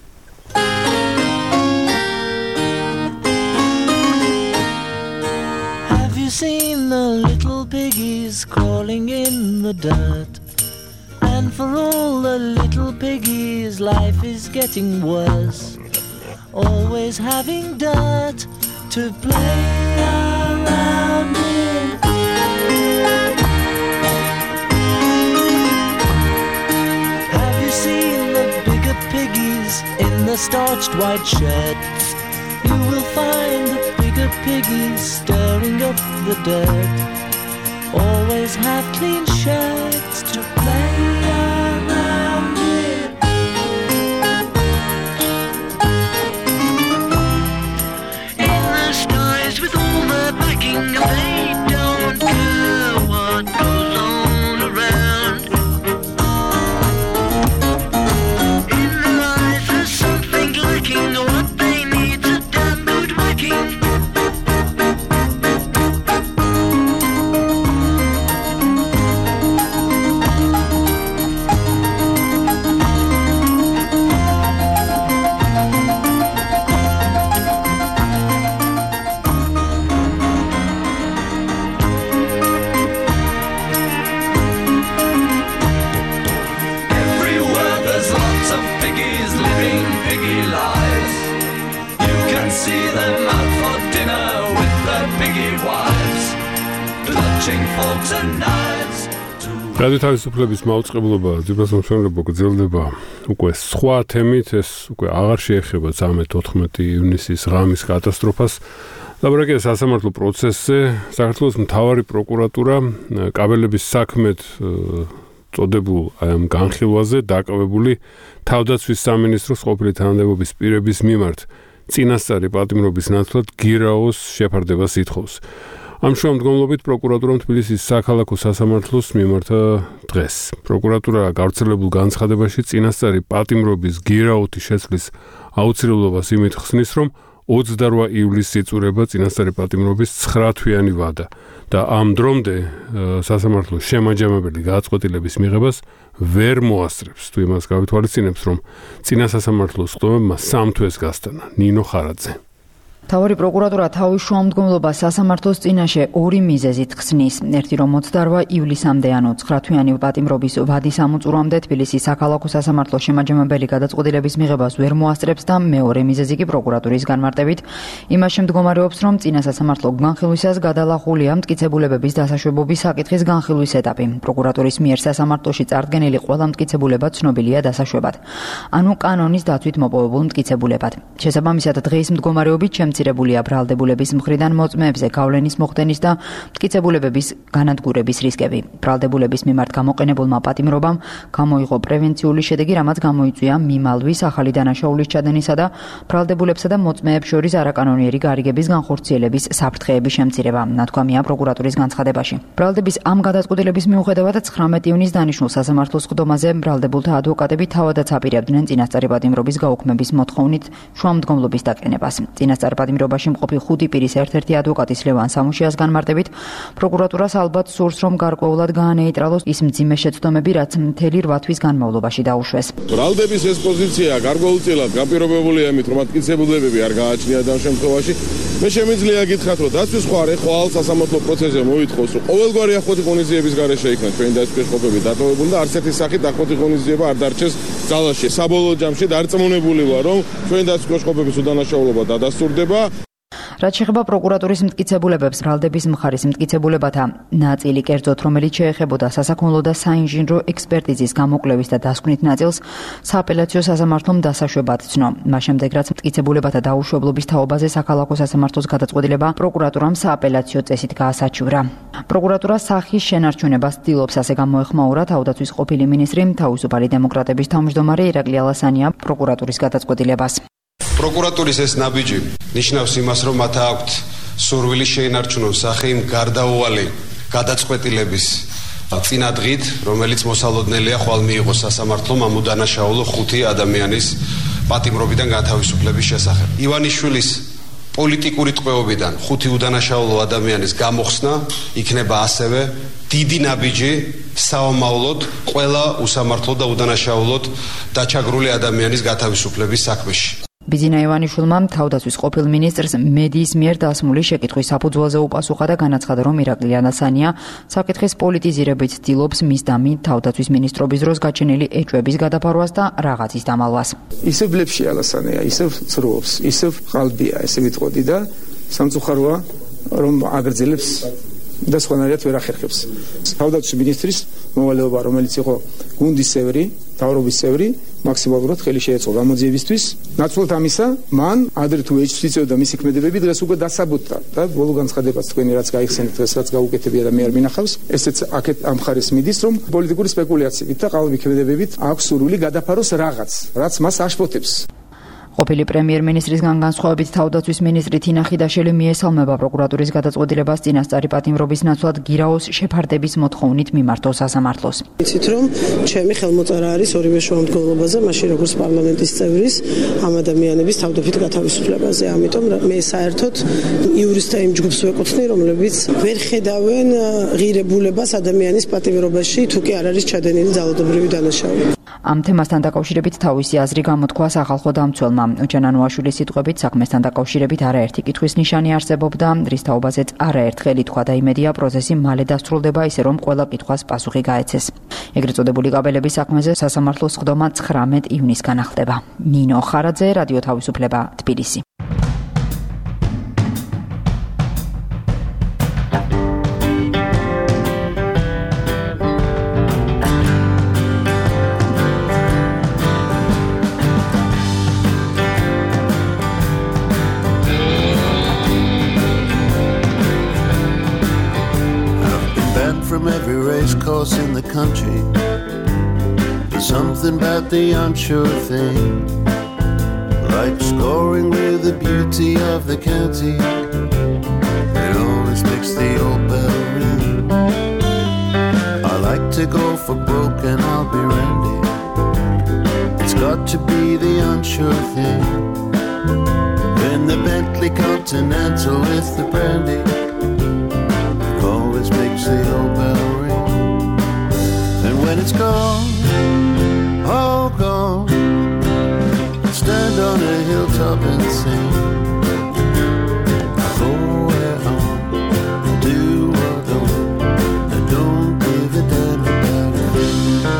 Seen the little piggies crawling in the dirt, and for all the little piggies life is getting worse, always having dirt to play around in. Have you seen the bigger piggies in the starched white shirts? You will find the bigger piggies stirring up the dirt, always have clean shirts to play around in. In the skies with all the backing, they don't care what goes on around. In their eyes there's something lacking, what they need a damn good whacking. რადიო თავისუფლების მაუწყებლობა ძირფასმცველებო გრძელდება უკვე სხვა თემით, ეს უკვე აღარ შეეხება ცხრამეტ-ოთხმეტი ივნისის ღამის კატასტროფას. ლაპარაკია სასამართლო პროცესზე. საქართველოს მთავარი პროკურატურა კაბელების საქმედ წოდებულ ამ განხილვაზე დაკავებული თავდაცვის სამინისტროს ყოფილი თანამდებობის პირების მიმართ წინასწარი პატიმრობის ნაცვლად გირაოს შეფარდებას ითხოვს. ამ შემდგომლობით პროკურატურამ თბილისის საქალაქო სასამართლოს მიმართა დღეს. პროკურატურა გავრცელებულ განცხადებაში წინასწარი პატიმრობის გირაოთი შეცვლის აუცილებლობას იმით ხსნის, რომ ოცდარვა ივლისს იწურება წინასწარი პატიმრობის ცხრა თვიანი ვადა და ამ დრომდე სასამართლო შემაჯამებელი გადაწყვეტილების მიღებას ვერ მოასწრებს. თუ იმას გავითვალისწინებს, რომ წინა სასამართლოს ხდომებმა სამ თვეს გასტანა. ნინო ხარაძე. მთავარი პროკურატურა თავის შუამდგომლობას სასამართლოს წინაშე ორი მიზეზით ხსნის. ერთი, რომ ოცდარვა ივლისამდე, ანუ ცხრა თვიანი პატიმრობის ვადის ამოწურვამდე თბილისის საქალაქო სასამართლოს შემაჯამებელი გადაწყვეტილების მიღებას ვერ მოასწრებს და მეორე მიზეზი კი პროკურატურის განმარტებით იმაში მდგომარეობს, რომ წინა სასამართლო განხილვისას გადალახულია მტკიცებულებების დასაშვებობის საკითხის განხილვის ეტაპი. პროკურატურის მიერ სასამართლოში წარდგენილი ყველა მტკიცებულება ცნობილია დასაშვებად, ანუ კანონის დაცვით მოპოვებულ მტკიცებულებად. შესაბამისად, დღეის მდგომარეობით მცირებულია ბრალდებულების მხრიდან მოწმეებზე გავლენის მოხდენის და მტკიცებულებების განადგურების რისკები. ბრალდებულების მიმართ გამოყენებულმა პატიმრობამ გამოიღო პრევენციული შედეგი, რამაც გამოიწვია მიმალვის, ახალი დანაშაულის ჩადენისა და ბრალდებულებსა და მოწმეებს შორის არაკანონიერი გარიგების განხორციელების საფრთხეების შემცირება, ნათქვამია პროკურატურის განცხადებაში. ბრალდების ამ გადაწყვეტილების მიუხედავად ცხრამეტი ივნისს დანიშნულ სასამართლოს ხდომაზე ბრალდებულთა ადვოკატები თავადაც აპირებდნენ წინასწარი პატიმრობის გაუქმების მოთხოვნით შუამდგომლობის დაყენებას. წინასწარ პატიმრობაში მყოფი ხუთი პირის ერთ-ერთი ადვოკატის ლევან სამუშიას განმარტებით, პროკურატურას ალბათ სურს, რომ გარკვეულად გაანეიტრალოს ის მძიმე შეცდომები, რაც მთელი რვა თვის განმავლობაში დაუშვეს. ბრალდების ეს პოზიცია გარკვეულწილად გაპირობებულია იმით, რომ მტკიცებულებები არ გააჩნიათ ამ შემთხვევაში. მე შემიძლია გითხრათ, რომ დაცვის ხوار ხვალ სასამართლო პროცესზე მოითხოვს, რომ ყოველგვარი ახლო ღონისძიების გარეშე იქნას ჩვენი დაცვის ყოფები დატოვებული და არც ერთი სახით ახლო ღონისძიება არ დარჩეს ძალაში. საბოლოო ჯამში დარწმუნებული ვარ, რომ ჩვენი დაცვის ყოფების უდანაშაულობა დადასტურდება. რაც შეეხება პროკურატურის მტკიცებულებებს, ბრალდების მხარის მტკიცებულებათა ნაწილი კერძოდ, რომელიც შეეხებოდა სასაქონლო და საინჟინრო ექსპერტიზის გამოკვლევის და დასკვნით ნაწილს, სააპელაციო სასამართლომ დასაშვებად ცნო. მას შემდეგ, რაც მტკიცებულებათა დაუშვებლობის თაობაზე საქალაქო სასამართლოს გადაწყვეტილება პროკურატურამ სააპელაციო წესით გაასაჩივრა. პროკურატურა სახის შენარჩუნებას ცდილობს, ასე გამოეხმაურა თავდაცვის ყოფილი მინისტრი, თავისუფალი დემოკრატების თავმჯდომარე ირაკლი ალასანია პროკურატურის გადაწყვეტილებას. პროკურატურის ეს ნაბიჯი ნიშნავს იმას, რომ მათ აქვთ სურვილი შეინარჩუნონ სახე იმ გარდაუვალი გადაწყვეტილების წინადღით, რომელიც მოსალოდნელია ხვალ მიიღო სასამართლომ ამ უდანაშაულო ხუთი ადამიანის პატიმრობიდან განთავისუფლების შესახებ. ივანიშვილის პოლიტიკური ტყვეობიდან ხუთი უდანაშაულო ადამიანის გამოხსნა იქნება ასევე დიდი ნაბიჯი საომავლოდ ყველა უსამართლო და უდანაშაულოდ დაჩაგრული ადამიანის გათავისუფლების საქმეში. ბიძინა ივანიშვილმა თავდაცვის ყოფილ მინისტრს მედიის მიერ დასმული შეკითხვის საფუძველზე უპასუხა და განაცხადა, რომ ირაკლი ალასანია საკითხის პოლიტიზირებით ცდილობს მის დამი თავდაცვის მინისტრობის დროს გაჩენილი ეჭვების გადაფარვას და რაღაცის დამალვას. ისევ ბლებში ალასანია, ისევ ცრუობს, ისევ ყალბია, ესე ვიტყოდი და სამწუხაროა, რომ აგრძელებს და სხვანაირად ვერ ახერხებს. თავდაცვის მინისტრის მოვალეობა, რომელიც იყო გუნდის წევრი, თავრობის წევრი, მაქსიმალურად ხელი შეეწყო გამოძიებისთვის. ნაცვლად ამისა, მან ადრე თუ ეჭვსიწევდა მისი ქმედებები, დღეს უკვე დასაბუთდა და ბოლო განცხადებაც თქვენი რაც გაიხსენეთ, დღეს რაც გაუკეთებია და მე არ მინახავს, ესეც აქეთ ამ ხარეს მიდის, რომ პოლიტიკური სპეკულაციებით და ყალბი ქმედებებით აქვს სურვილი გადაფაროს რაღაც, რაც მას აშფოთებს. ყოფილი პრემიერ-მინისტრისგან განსხვავებით თავდაცვის მინისტრი თინა ხიდაშელი მიესალმება პროკურატურის გადაწყვეტილებას წინასწარი პატიმრობის ნაცვლად გირაოს შეფარდების მოთხოვნით მიმართოს სასამართლოს. იცით რომ ჩემი ხელმოწერა არის ორივე შუამდგომლობაზე, მაშინ როგორც პარლამენტის წევრის ამ ადამიანების თავდაპირველ გათავისუფლებაზე. ამიტომ მე საერთოდ იურისტთა იმ ჯგუფს ვეკუთვნი, რომლებიც ვერ ხედავენ ღირებულებას ადამიანის პატიმრობაში, თუ კი არ არის ჩადენილი ძალადობრივი დანაშაული. ამ თემასთან დაკავშირებით თავისი აზრი გამოთქვა სახალხო დამცველმა. უჯანანუაშვილის სიტყვებით, საქმესთან დაკავშირებით არაერთი კითხვის ნიშანი არსებობდა, რის თაობაზეც არაერთხელ ითქვა და იმედია პროცესი მალე დასრულდება, ისე რომ ყველა კითხვას პასუხი გაეცეს. ეგრეთ წოდებული კაბელების საქმეზე სასამართლოს სხდომა ცხრამეტ ივნისგან ახდება. ნინო ხარაძე, რადიო თავისუფლება, თბილისი. From every race course in the country, there's something about the unsure thing, like scoring with the beauty of the county. It always makes the old bell ring. I like to go for broke and I'll be Randy. It's got to be the unsure thing. When the Bentley Continental with the brandy always makes the old bell ring. And when it's gone, all gone, stand on a hilltop and sing. Go where I want, do what I want, and don't give a damn about a thing.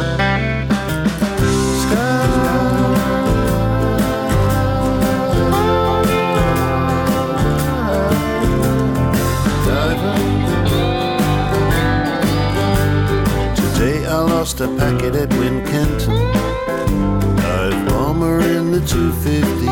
Lost a packet at Wincanton, dive bomber in the two fifty,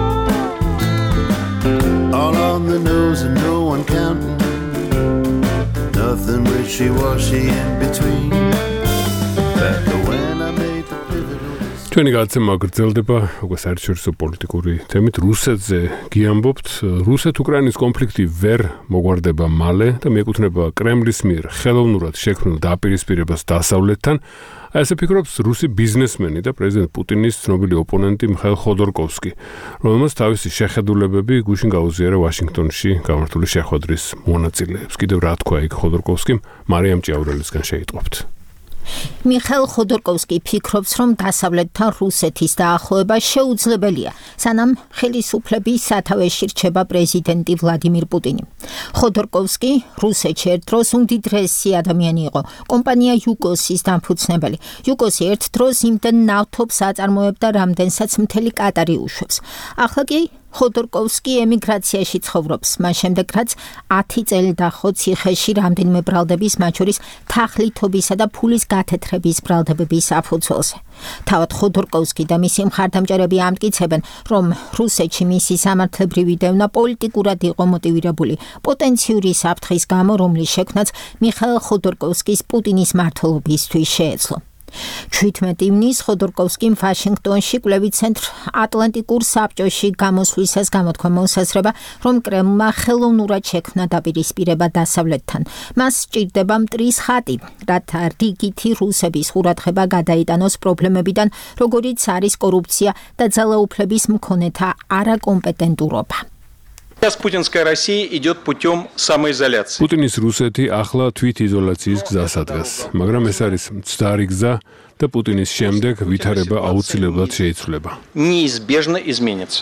all on the nose and no one counting, nothing wishy-washy in between. Back when I made the pivotal. ჩვენი გადაცემა გრძელდება, უკვე საერთაშორისო პოლიტიკური თემით რუსეთზე გიამბობთ. რუსეთ-უკრაინის კონფლიქტი ვერ მოგვარდება მალე და მიეკუთვნება კრემლის მიერ ხელოვნურად შექმნილ დაპირისპირებას დასავლეთთან. ასე ფიქრობს რუსი ბიზნესმენი და პრეზიდენტ პუტინის ცნობილი ოპონენტი მიხაილ ხოდორკოვსკი, რომელმაც თავისი შეხედულებები გუშინ გაუზიარა ვაშინგტონში გამართული შეხვედრის მონაწილეებს. კიდევ რა თქვა იქ ხოდორკოვსკიმ, მარიამ ჭიაურელისგან შეიტყობთ. მიხაილ ხოდორკოვსკი ფიქრობს, რომ დასავლეთთან რუსეთის დაახლოება შეუძლებელია, სანამ ხელისუფლების სათავეში რჩება პრეზიდენტი ვლადიმირ პუტინი. ხოდორკოვსკი რუსეთში ერთ დროს უმდიდრესი ადამიანი იყო, კომპანია იუკოსის დამფუძნებელი. იუკოსი ერთ დროს იმდენ ნავთობს აწარმოებდა, რამდენსაც მთელი კატარი უშვებს. ახლა კი ხოდორკოვსკი ემიგრაციაში ცხოვრობს, მას შემდეგ რაც ათი წელი დაჰყო ციხეში რამდენიმე ბრალდების, მათ შორის თაღლითობისა და ფულის გათეთრების ბრალდებების საფუძველზე. თავად ხოდორკოვსკი და მისი მხარდამჭერები ამტკიცებენ, რომ რუსეთში მისი სამართლებრივი დევნა პოლიტიკურად იყო მოტივირებული პოტენციური საფრთხის გამო, რომლის შექმნაც მიხაილ ხოდორკოვსკის პუტინის მმართველობისთვის შეეძლო. ჩვიდმეტი ივნისს ხოდორკოვსკიმ ვაშინგტონში კვლევით ცენტრ ატლანტიკურ საბჭოში გამოსვლისას გამოთქვა მოსაზრება, რომ კრემლმა ხელოვნურად შექმნა დაპირისპირება დასავლეთთან. მას სჭირდება მტრის ხატი, რათა რიგითი რუსების ყურადღება გადაიტანოს პრობლემებიდან, როგორიც არის კორუფცია და ძალაუფლების მქონეთა არაკომპეტენტურობა. Сейчас путинская Россия идет путем самоизоляции. Путиნის რუსეთი ახლა თვითიზოლაციის გზას ადგას, მაგრამ ეს არის მცდარი გზა და პუტინის შემდეგ ვითარება აუცილებლად შეიცვლება. Неизбежно изменится.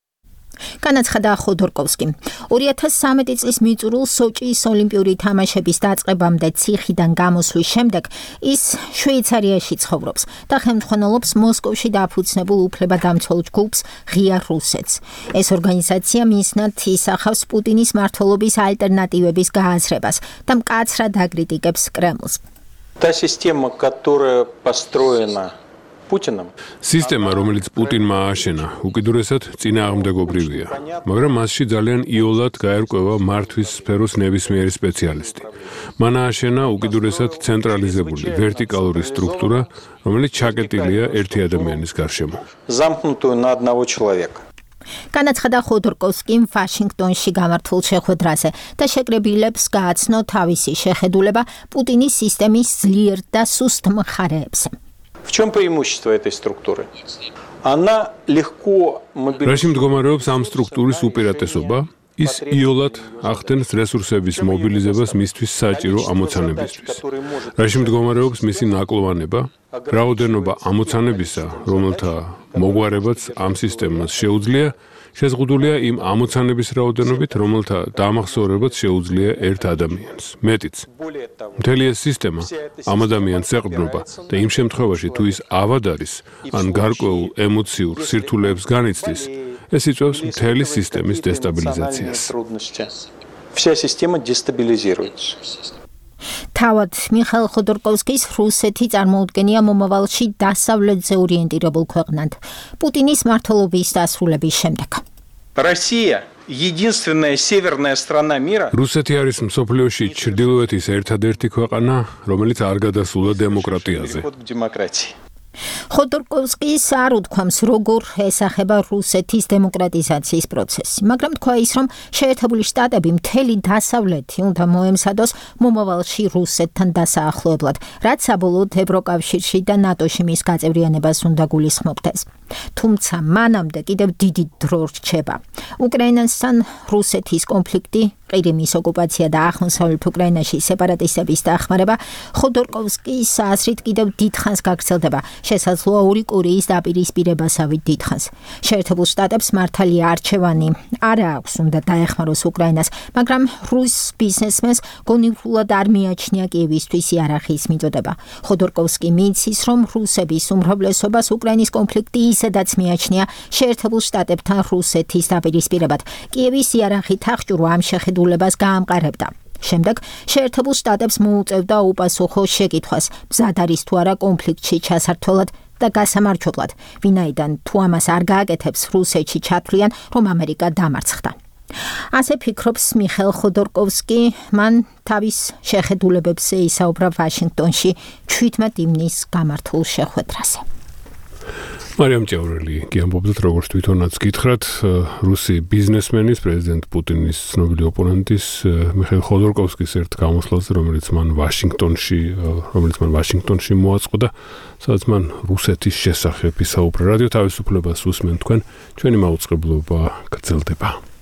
განაცხადა ხოდორკოვსკიმ. ორი ათას სამი წლის მიწურულს სოჭის ოლიმპიური თამაშების დაწყებამდე ციხიდან გამოსვლის შემდეგ ის შვეიცარიაში ცხოვრობს და ხელმძღვანელობს მოსკოვში დაფუძნებულ უფლებადამცველ ჯგუფს ღია რუსეთს. ეს ორგანიზაცია მისნად ისახავს პუტინის მმართველობის ალტერნატივების გააზრებას და მკაცრად აკრიტიკებს კრემლს. Та система, которая построена Путиным. სისტემა, რომელიც პუტინმა ააშენა, უკიდურესად წინააღმდეგობრივია, მაგრამ მასში ძალიან იოლად გაერკვევა მართვის სფეროს ნებისმიერი სპეციალისტი. მან ააშენა უკიდურესად ცენტრალიზებული ვერტიკალური სტრუქტურა, რომელიც ჩაკეტილია ერთი ადამიანის გარშემო. Замкнутую на одного человека. განაცხადა ხოდორკოვსკიმ ვაშინგტონში გამართულ შეხვედრაზე და შეკრებილებს გააცნო თავისი შეხედულება პუტინის სისტემის ძლიერ და სუსტ მხარეებზე. В чем преимущество этой структуры? Она легко мобилизует. რაში მდგომარეობს ამ სტრუქტურის უპირატესობა? ის იოლად ახდენს რესურსების მობილიზებას მისთვის საჭირო ამოცანებისთვის. რაში მდგომარეობს მისი ნაკლოვანება? რაოდენობა ამოცანებისა, რომელთა მოგვარებაც ამ სისტემას შეუძლია, შეზღუდულია იმ ამოცანების რაოდენობით, რომელთა დამახსოვრებაც შეუძლია ერთ ადამიანს. მეტიც, მთელი ეს სისტემა ამ ადამიანს ეყრდნობა და იმ შემთხვევაში, თუ ის ავად არის, ან გარკვეულ ემოციურ სირთულეებს განიცდის, ეს იწვევს მთელი სისტემის დესტაბილიზაციას. Вся система дестабилизируется. თავად მიხაილ ხოდორკოვსკის რუსეთი წარმოუდგენია მომავალში დასავლეთზე ორიენტირებულ ქვეყნად პუტინის მმართველობის დასრულების შემდეგ. Россия единственная северная страна мира. რუსეთი არის მსოფლიოში ჩრდილოეთის ერთადერთი ქვეყანა, რომელიც არ გადასულა დემოკრატიაზე. ხოდორკოვსკის არ უთქვამს, როგორ ესახება რუსეთის დემოკრატიზაციის პროცესი, მაგრამ თქვა ის, რომ შეერთებული შტატები მთელი დასავლეთი უნდა მოემზადოს მომავალში რუსეთთან დასაახლოებლად, რაც საბოლოოდ ევროკავშირში და ნატოში მის გაწევრიანებას უნდა გულისხმობდეს. თუმცა მანამდე კიდევ დიდი დრო რჩება. უკრაინასთან რუსეთის კონფლიქტი, ყირიმის ოკუპაცია და აღმოსავლეთ უკრაინაში სეპარატისტების დახმარება ხოდორკოვსკის აზრით კიდევ დიდხანს გაგრძელდება. შესაძლოა ორი კორეის დაპირისპირებასავით დიდხანს. შეერთებულ შტატებს მართალი არჩევანი არ აქვს, უნდა დაეხმაროს უკრაინას, მაგრამ რუს ბიზნესმენს გონივრულად არ მიაჩნია კიევისთვის იარაღის მიწოდება. ხოდორკოვსკი მიცის, რომ რუსების უმრავლესობას უკრაინის კონფლიქტი ისედაც მიაჩნია შეერთებულ შტატებთან რუსეთის დაპირისპირებად. კიევის იარაღი თახჭურვა ამ შეხედულებას გაამყარებდა. შემდეგ შეერთებულ შტატებს მოუწევდა უპასუხო შეკითხვას, მზად არის თუ არა კონფლიქტში ჩასართვლად და გასამარჯვებლად, ვინაიდან თუ ამას არ გააკეთებს, რუსეთში ჩათვლიან, რომ ამერიკა დამარცხდა. ასე ფიქრობს მიხაილ ხოდორკოვსკი, მან თავის შეხედულებებზე ისაუბრა ვაშინგტონში ჩვიდმეტი ივნისს გამართულ შეხვედრაზე. მარიამ ჭაურელი გიამბობდათ, როგორც თვითონაც გითხრათ, რუსი ბიზნესმენის, პრეზიდენტ პუტინის ცნობილი ოპონენტის მიხაილ ხოდორკოვსკის ერთ გამოსვლაზე, რომელიც მან ვაშინგტონში, რომელიც მან ვაშინგტონში მოაწყო და სადაც მან რუსეთის შესახებ ისაუბრა. რადიო თავისუფლებას უსმენთ თქვენ, ჩვენი მაუწყებლობა გრძელდება.